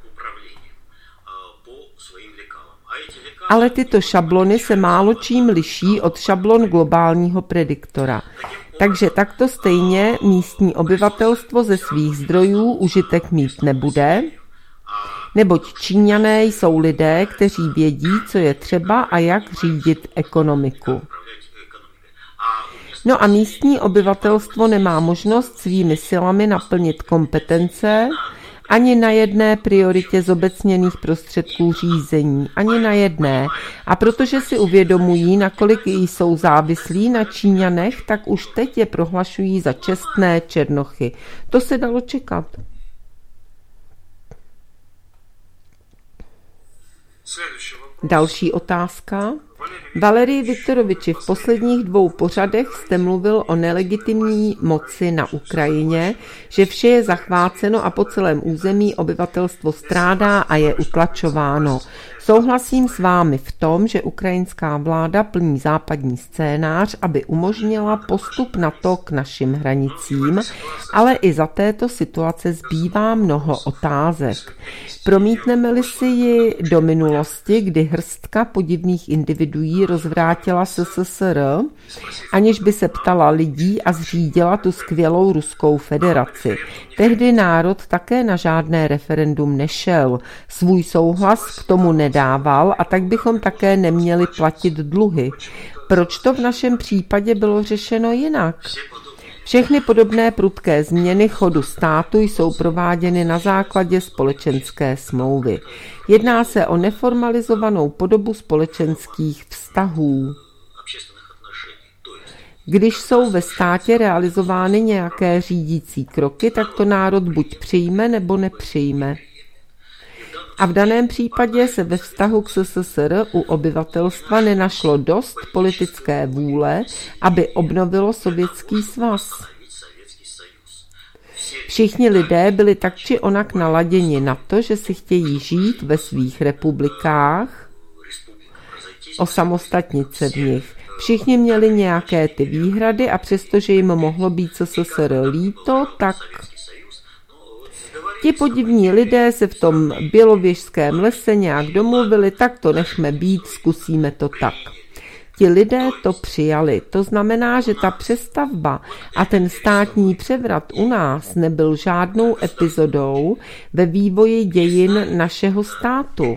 Ale tyto šablony se málo čím liší od šablon globálního prediktora. Takže takto stejně místní obyvatelstvo ze svých zdrojů užitek mít nebude, neboť Číňané jsou lidé, kteří vědí, co je třeba a jak řídit ekonomiku. No a místní obyvatelstvo nemá možnost svými silami naplnit kompetence ani na jedné prioritě zobecněných prostředků řízení, ani na jedné. A protože si uvědomují, nakolik jsou závislí na Číňanech, tak už teď je prohlašují za čestné černochy. To se dalo čekat. Další otázka. Valerii Viktoroviči, v posledních 2 pořadech jste mluvil o nelegitimní moci na Ukrajině, že vše je zachváceno a po celém území obyvatelstvo strádá a je utlačováno. Souhlasím s vámi v tom, že ukrajinská vláda plní západní scénář, aby umožnila postup NATO k našim hranicím, ale i za této situace zbývá mnoho otázek. Promítneme-li si ji do minulosti, kdy hrstka podivných individuí rozvrátila SSSR, aniž by se ptala lidí a zřídila tu skvělou Ruskou federaci. Tehdy národ také na žádné referendum nešel, svůj souhlas k tomu nedával a tak bychom také neměli platit dluhy. Proč to v našem případě bylo řešeno jinak? Všechny podobné prudké změny chodu státu jsou prováděny na základě společenské smlouvy. Jedná se o neformalizovanou podobu společenských vztahů. Když jsou ve státě realizovány nějaké řídící kroky, tak to národ buď přijme nebo nepřijme. A v daném případě se ve vztahu k SSSR u obyvatelstva nenašlo dost politické vůle, aby obnovilo Sovětský svaz. Všichni lidé byli tak či onak naladěni na to, že si chtějí žít ve svých republikách, osamostatnit se v nich. Všichni měli nějaké ty výhrady a přestože jim mohlo být SSSR líto, tak ti podivní lidé se v tom bělověžském lese nějak domluvili, tak to nechme být, zkusíme to tak. Ti lidé to přijali. To znamená, že ta přestavba a ten státní převrat u nás nebyl žádnou epizodou ve vývoji dějin našeho státu.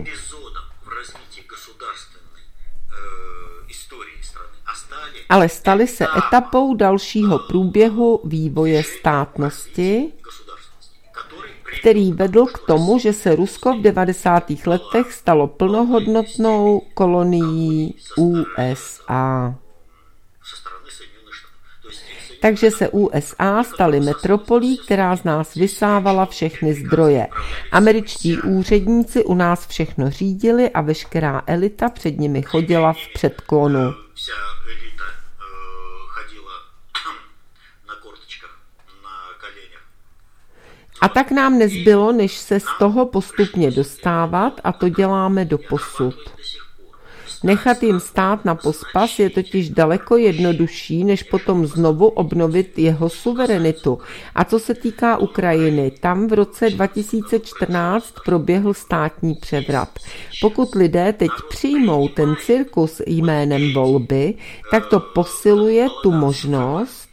Ale staly se etapou dalšího průběhu vývoje státnosti, který vedl k tomu, že se Rusko v 90. letech stalo plnohodnotnou kolonií USA. Takže se USA staly metropolí, která z nás vysávala všechny zdroje. Američtí úředníci u nás všechno řídili a veškerá elita před nimi chodila v předklonu. A tak nám nezbylo, než se z toho postupně dostávat, a to děláme doposud. Nechat jim stát na pospas je totiž daleko jednodušší, než potom znovu obnovit jeho suverenitu. A co se týká Ukrajiny, tam v roce 2014 proběhl státní převrat. Pokud lidé teď přijmou ten cirkus jménem volby, tak to posiluje tu možnost,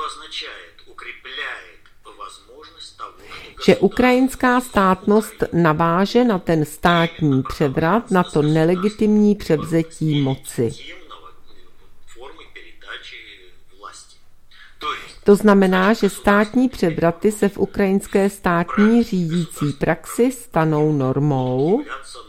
že ukrajinská státnost naváže na ten státní převrat, na to nelegitimní převzetí moci. To znamená, že státní převraty se v ukrajinské státní řídící praxi stanou normou.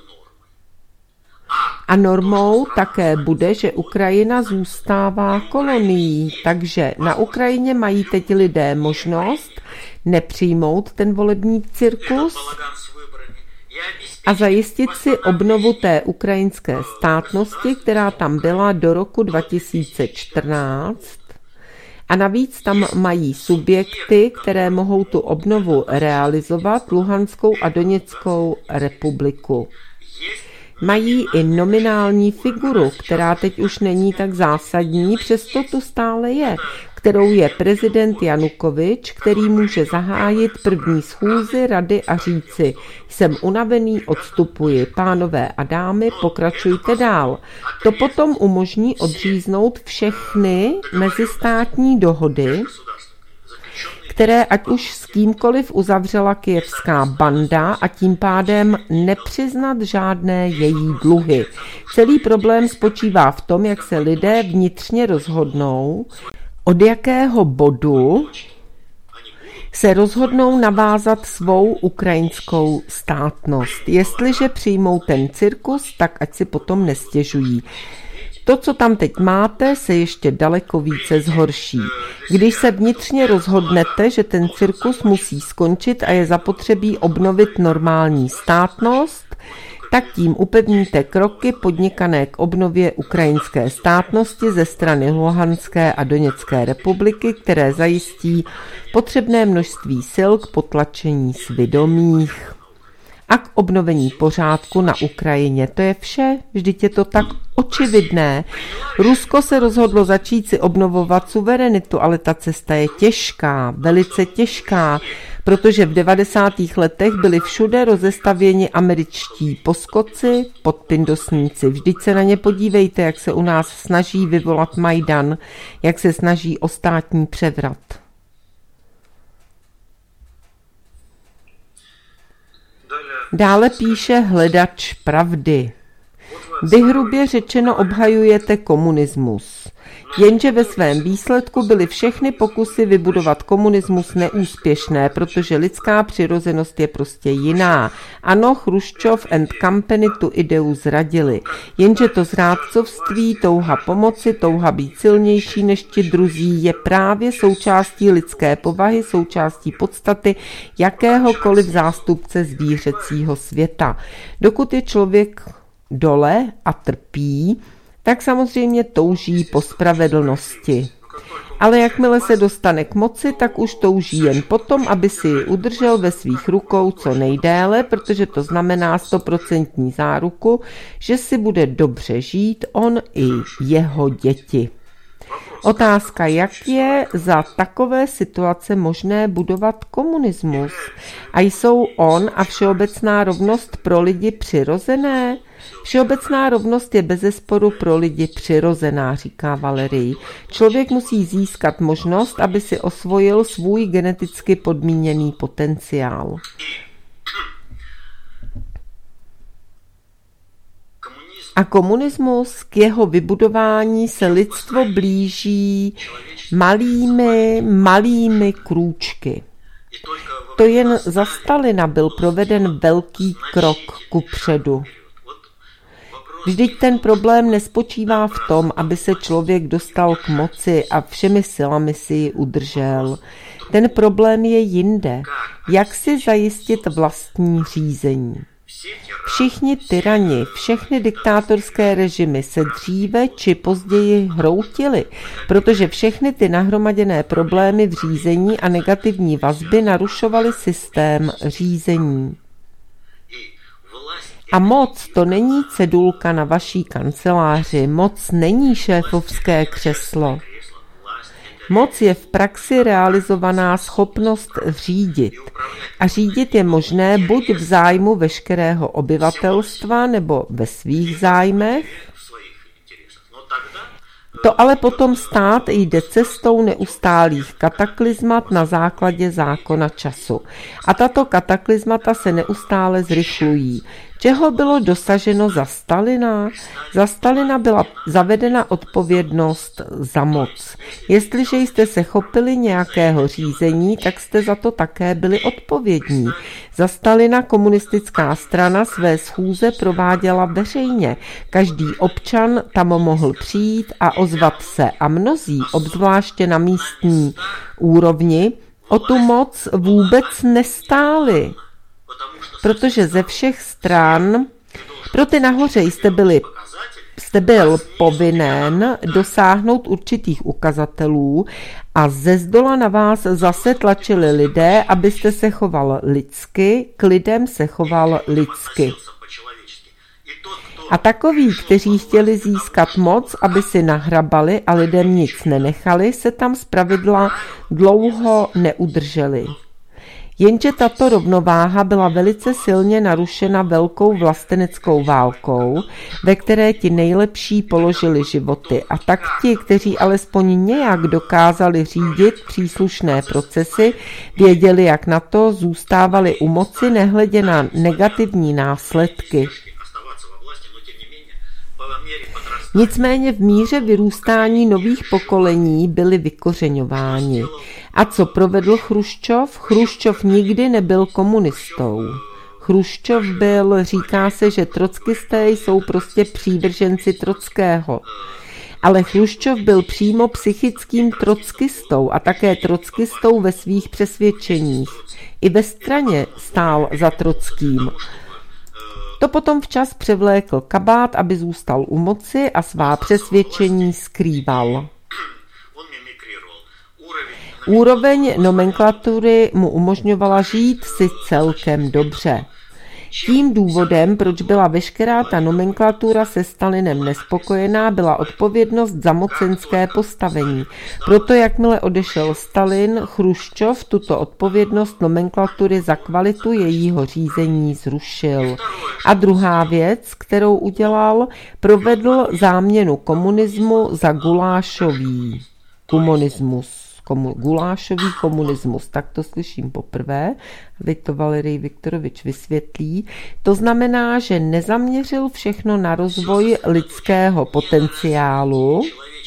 A normou také bude, že Ukrajina zůstává kolonií, takže na Ukrajině mají teď lidé možnost nepřijmout ten volební cirkus a zajistit si obnovu té ukrajinské státnosti, která tam byla do roku 2014. A navíc tam mají subjekty, které mohou tu obnovu realizovat, Luhanskou a Doněckou republiku. Mají i nominální figuru, která teď už není tak zásadní, přesto tu stále je, kterou je prezident Janukovič, který může zahájit první schůzi rady a říci: jsem unavený, odstupuji, pánové a dámy, pokračujte dál. To potom umožní odříznout všechny mezistátní dohody, které ať už s kýmkoliv uzavřela kyjevská banda, a tím pádem nepřiznat žádné její dluhy. Celý problém spočívá v tom, jak se lidé vnitřně rozhodnou, od jakého bodu se rozhodnou navázat svou ukrajinskou státnost. Jestliže přijmou ten cirkus, tak ať si potom nestěžují. To, co tam teď máte, se ještě daleko více zhorší. Když se vnitřně rozhodnete, že ten cirkus musí skončit a je zapotřebí obnovit normální státnost, tak tím upevníte kroky podnikané k obnově ukrajinské státnosti ze strany Luhanské a Doněcké republiky, které zajistí potřebné množství sil k potlačení svědomých a k obnovení pořádku na Ukrajině. To je vše, vždyť je to tak očividné. Rusko se rozhodlo začít si obnovovat suverenitu, ale ta cesta je těžká, velice těžká, protože v 90. letech byli všude rozestavěni američtí poskoci, podpindosníci. Vždyť se na ně podívejte, jak se u nás snaží vyvolat Majdan, jak se snaží o státní převrat. Dále píše hledač pravdy. Vy hrubě řečeno obhajujete komunismus, jenže ve svém výsledku byly všechny pokusy vybudovat komunismus neúspěšné, protože lidská přirozenost je prostě jiná. Ano, Chruščov and company tu ideu zradili, jenže to zrádcovství, touha pomoci, touha být silnější než ti druzí je právě součástí lidské povahy, součástí podstaty jakéhokoliv zástupce zvířecího světa. Dokud je člověk dole a trpí, tak samozřejmě touží po spravedlnosti. Ale jakmile se dostane k moci, tak už touží jen potom, aby si ji udržel ve svých rukou co nejdéle, protože to znamená 100% záruku, že si bude dobře žít on i jeho děti. Otázka, jak je za takové situace možné budovat komunismus? A jsou on a všeobecná rovnost pro lidi přirozené? Všeobecná rovnost je bezesporu pro lidi přirozená, říká Valerii. Člověk musí získat možnost, aby si osvojil svůj geneticky podmíněný potenciál. A komunismus, k jeho vybudování se lidstvo blíží malými krůčky. To jen za Stalina byl proveden velký krok kupředu. Vždyť ten problém nespočívá v tom, aby se člověk dostal k moci a všemi silami si ji udržel. Ten problém je jinde. Jak si zajistit vlastní řízení? Všichni tyrani, všechny diktátorské režimy se dříve či později hroutily, protože všechny ty nahromaděné problémy v řízení a negativní vazby narušovaly systém řízení. A moc to není cedulka na vaší kanceláři, moc není šéfovské křeslo. Moc je v praxi realizovaná schopnost řídit. A řídit je možné buď v zájmu veškerého obyvatelstva nebo ve svých zájmech. To ale potom stát jde cestou neustálých kataklizmat na základě zákona času. A tato kataklizmata se neustále zrychlují. Čeho bylo dosaženo za Stalina? Za Stalina byla zavedena odpovědnost za moc. Jestliže jste se chopili nějakého řízení, tak jste za to také byli odpovědní. Za Stalina komunistická strana své schůze prováděla veřejně. Každý občan tam mohl přijít a ozvat se a mnozí, obzvláště na místní úrovni, o tu moc vůbec nestáli, protože ze všech stran pro ty nahoře jste byl povinen dosáhnout určitých ukazatelů a ze zdola na vás zase tlačili lidé, abyste se choval lidsky, k lidem se choval lidsky. A takoví, kteří chtěli získat moc, aby si nahrabali a lidem nic nenechali, se tam zpravidla dlouho neudrželi. Jenže tato rovnováha byla velice silně narušena velkou vlasteneckou válkou, ve které ti nejlepší položili životy a tak ti, kteří alespoň nějak dokázali řídit příslušné procesy, věděli, jak na to, zůstávali u moci nehledě na negativní následky. Nicméně v míře vyrůstání nových pokolení byli vykořeňováni. A co provedl Chruščov? Chruščov nikdy nebyl komunistou. Chruščov byl, říká se, že trockisté jsou prostě přívrženci Trockého. Ale Chruščov byl přímo psychickým trockistou a také trockistou ve svých přesvědčeních. I ve straně stál za Trockým. To potom včas převlékl kabát, aby zůstal u moci a svá přesvědčení skrýval. Úroveň nomenklatury mu umožňovala žít si celkem dobře. Tím důvodem, proč byla veškerá ta nomenklatura se Stalinem nespokojená, byla odpovědnost za mocenské postavení. Proto jakmile odešel Stalin, Chruščov tuto odpovědnost nomenklatury za kvalitu jejího řízení zrušil. A druhá věc, kterou udělal, provedl záměnu komunismu za gulášový gulášový komunismus. Tak to slyším poprvé. Teď to Valerij Viktorovič vysvětlí. To znamená, že nezaměřil všechno na rozvoj lidského potenciálu,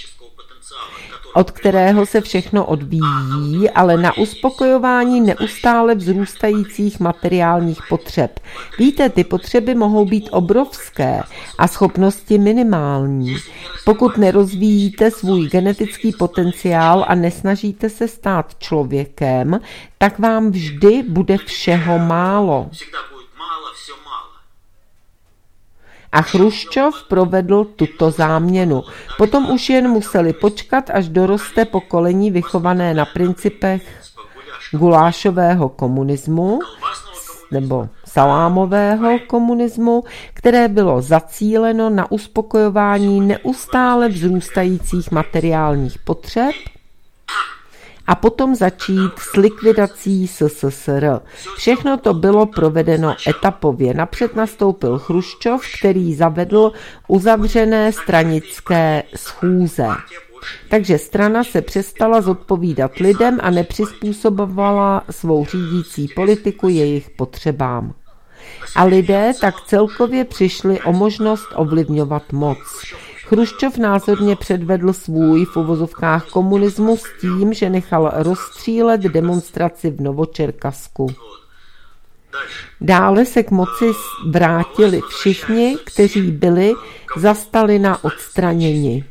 od kterého se všechno odvíjí, ale na uspokojování neustále vzrůstajících materiálních potřeb. Víte, ty potřeby mohou být obrovské a schopnosti minimální. Pokud nerozvíjíte svůj genetický potenciál a nesnažíte se stát člověkem, tak vám vždy bude všeho málo. A Chruščov provedl tuto záměnu. Potom už jen museli počkat, až doroste pokolení vychované na principech gulášového komunismu nebo salámového komunismu, které bylo zacíleno na uspokojování neustále vzrůstajících materiálních potřeb a potom začít s likvidací SSSR. Všechno to bylo provedeno etapově. Napřed nastoupil Chruščov, který zavedl uzavřené stranické schůze. Takže strana se přestala zodpovídat lidem a nepřizpůsobovala svou řídící politiku jejich potřebám. A lidé tak celkově přišli o možnost ovlivňovat moc. Chruščov názorně předvedl svůj v uvozovkách komunismus tím, že nechal rozstřílet demonstraci v Novočerkasku. Dále se k moci vrátili všichni, kteří byli za Stalina odstraněni.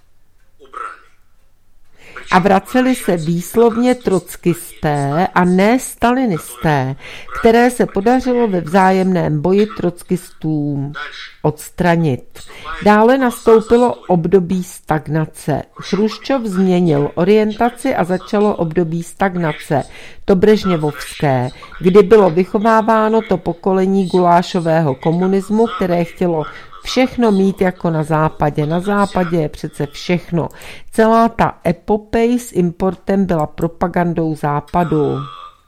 A vraceli se výslovně trockisté a ne stalinisté, které se podařilo ve vzájemném boji trockistům odstranit. Dále nastoupilo období stagnace. Chruščov změnil orientaci a začalo období stagnace, to brežněvovské, kdy bylo vychováváno to pokolení gulášového komunismu, které chtělo všechno mít jako na západě. Na západě je přece všechno. Celá ta epopej s importem byla propagandou západu.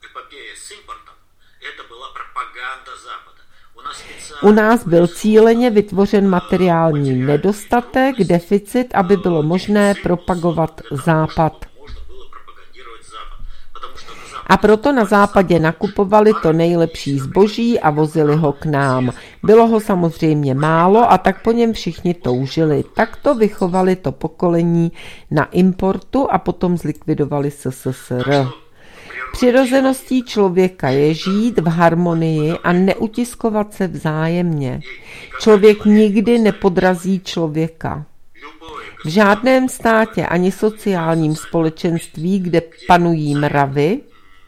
U nás byl cíleně vytvořen materiální nedostatek, deficit, aby bylo možné propagovat západ. A proto na západě nakupovali to nejlepší zboží a vozili ho k nám. Bylo ho samozřejmě málo a tak po něm všichni toužili. Takto vychovali to pokolení na importu a potom zlikvidovali SSSR. Přirozeností člověka je žít v harmonii a neutiskovat se vzájemně. Člověk nikdy nepodrazí člověka. V žádném státě ani sociálním společenství, kde panují mravy,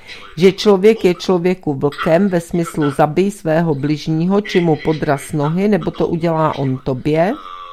že člověk je člověku vlkem ve smyslu zabij svého bližního, či mu podraz nohy, nebo to udělá on tobě.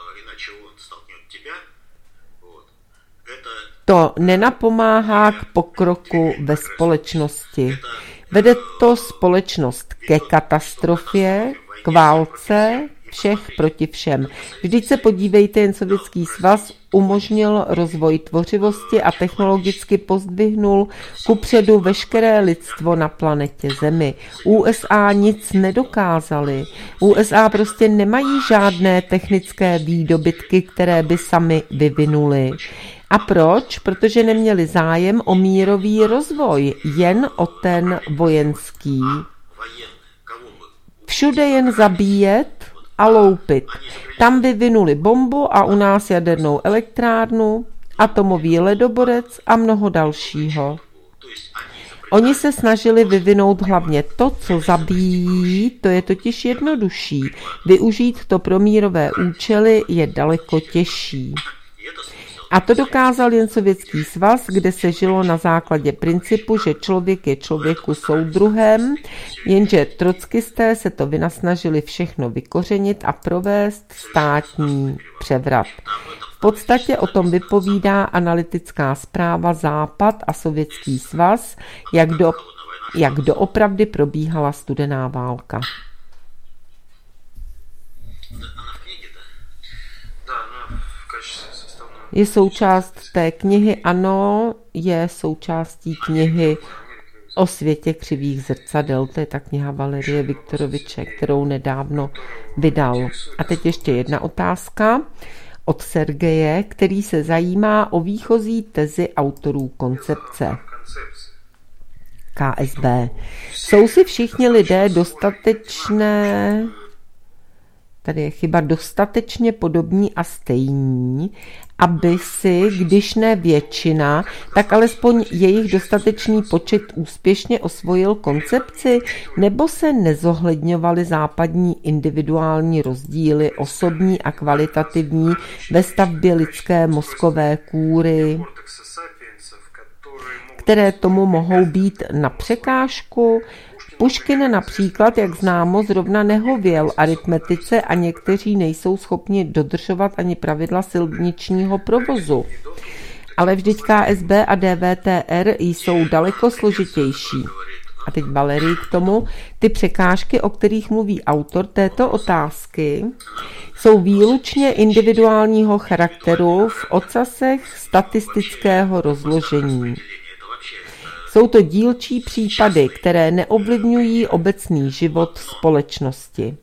To nenapomáhá k pokroku ve společnosti. Vede to společnost ke katastrofě, k válce, všech proti všem. Vždyť se podívejte, jen Sovětský svaz umožnil rozvoj tvořivosti a technologicky pozdvihnul kupředu veškeré lidstvo na planetě Zemi. USA nic nedokázali. USA prostě nemají žádné technické výdobytky, které by sami vyvinuli. A proč? Protože neměli zájem o mírový rozvoj, jen o ten vojenský. Všude jen zabíjet a loupit. Tam vyvinuli bombu a u nás jadernou elektrárnu, atomový ledoborec a mnoho dalšího. Oni se snažili vyvinout hlavně to, co zabíjí, to je totiž jednodušší. Využít to pro mírové účely je daleko těžší. A to dokázal jen Sovětský svaz, kde se žilo na základě principu, že člověk je člověku soudruhem, jenže trockisté se to vynasnažili všechno vykořenit a provést státní převrat. V podstatě o tom vypovídá analytická zpráva Západ a Sovětský svaz, jak doopravdy probíhala studená válka. Je součást té knihy, ano, je součástí knihy O světě křivých zrcadel. To je ta kniha Valerie Viktoroviče, kterou nedávno vydal. A teď ještě jedna otázka od Sergeje, který se zajímá o výchozí tezi autorů koncepce KSB. Jsou si všichni lidé dostatečně podobní a stejní, aby si, když ne většina, tak alespoň jejich dostatečný počet úspěšně osvojil koncepci, nebo se nezohledňovaly západní individuální rozdíly, osobní a kvalitativní, ve stavbě lidské mozkové kůry, které tomu mohou být na překážku. Puškin například, jak známo, zrovna nehověl aritmetice a někteří nejsou schopni dodržovat ani pravidla silničního provozu. Ale vždyť KSB a DVTR jsou daleko složitější. A teď Valerii k tomu, ty překážky, o kterých mluví autor této otázky, jsou výlučně individuálního charakteru v ocasech statistického rozložení. Jsou to dílčí případy, které neovlivňují obecný život společnosti.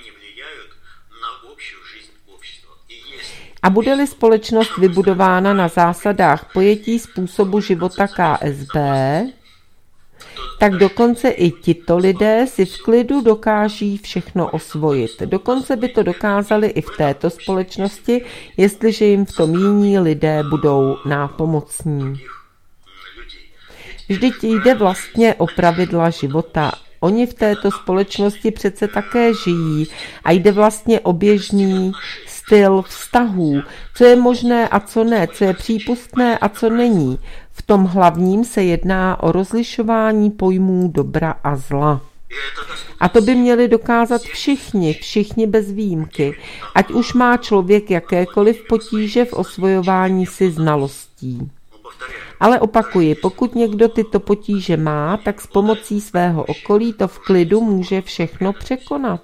A bude-li společnost vybudována na zásadách pojetí způsobu života KSB, tak dokonce i tito lidé si v klidu dokáží všechno osvojit. Dokonce by to dokázali i v této společnosti, jestliže jim v tom jiní lidé budou nápomocní. Vždyť jde vlastně o pravidla života. Oni v této společnosti přece také žijí a jde vlastně o běžný styl vztahů, co je možné a co ne, co je přípustné a co není. V tom hlavním se jedná o rozlišování pojmů dobra a zla. A to by měli dokázat všichni bez výjimky, ať už má člověk jakékoliv potíže v osvojování si znalostí. Ale opakuji, pokud někdo tyto potíže má, tak s pomocí svého okolí to v klidu může všechno překonat.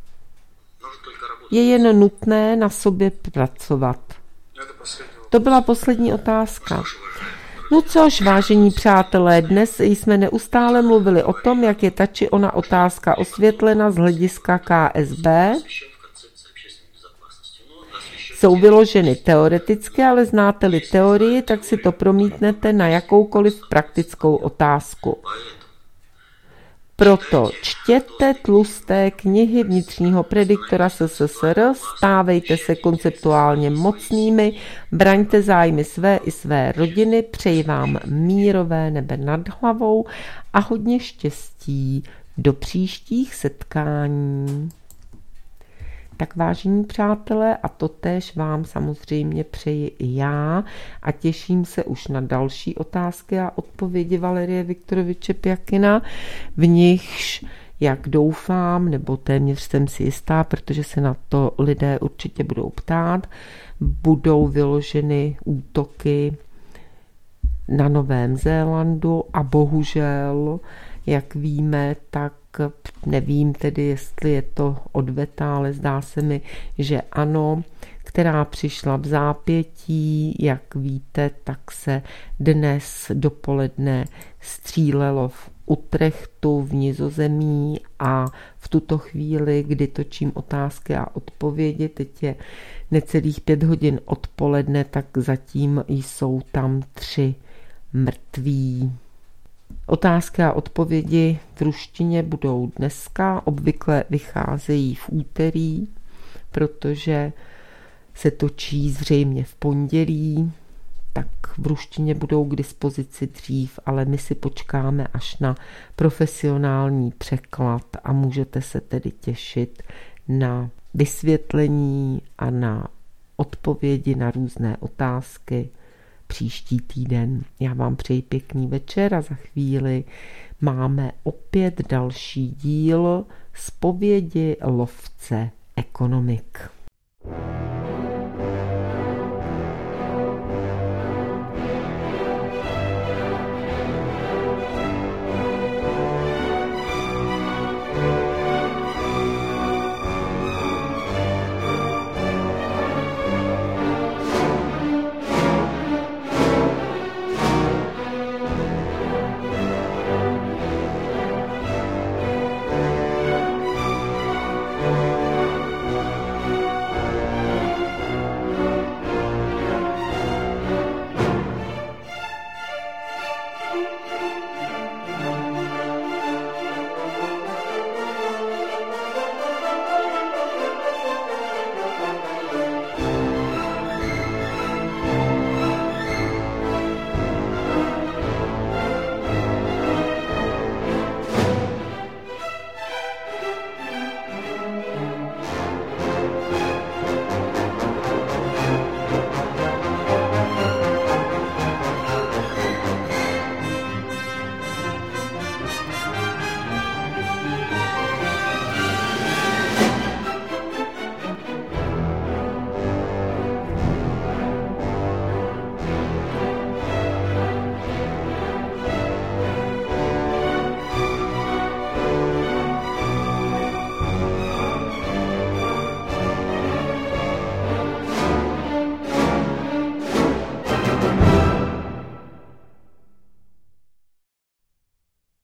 Je jen nutné na sobě pracovat. To byla poslední otázka. No což, vážení přátelé, dnes jsme neustále mluvili o tom, jak je ta či ona otázka osvětlena z hlediska KSB. Jsou vyloženy teoreticky, ale znáte-li teorii, tak si to promítnete na jakoukoliv praktickou otázku. Proto čtěte tlusté knihy vnitřního prediktora SSSR, stávejte se konceptuálně mocnými, braňte zájmy své i své rodiny, přeji vám mírové nebe nad hlavou a hodně štěstí do příštích setkání. Tak vážení přátelé, a to též vám samozřejmě přeji i já a těším se už na další otázky a odpovědi Valerie Viktoroviče Pjakina, v nichž, jak doufám, nebo téměř jsem si jistá, protože se na to lidé určitě budou ptát, budou vyloženy útoky na Novém Zélandu a bohužel, jak víme, tak nevím tedy, jestli je to odveta, ale zdá se mi, že ano, která přišla v zápětí. Jak víte, tak se dnes dopoledne střílelo v Utrechtu v Nizozemí a v tuto chvíli, kdy točím otázky a odpovědi, teď je necelých 5 hodin odpoledne, tak zatím jsou tam 3 mrtví. Otázky a odpovědi v ruštině budou dneska, obvykle vycházejí v úterý, protože se točí zřejmě v pondělí, tak v ruštině budou k dispozici dřív, ale my si počkáme až na profesionální překlad a můžete se tedy těšit na vysvětlení a na odpovědi na různé otázky příští týden. Já vám přeji pěkný večer a za chvíli máme opět další díl Zpovědi lovce ekonomik.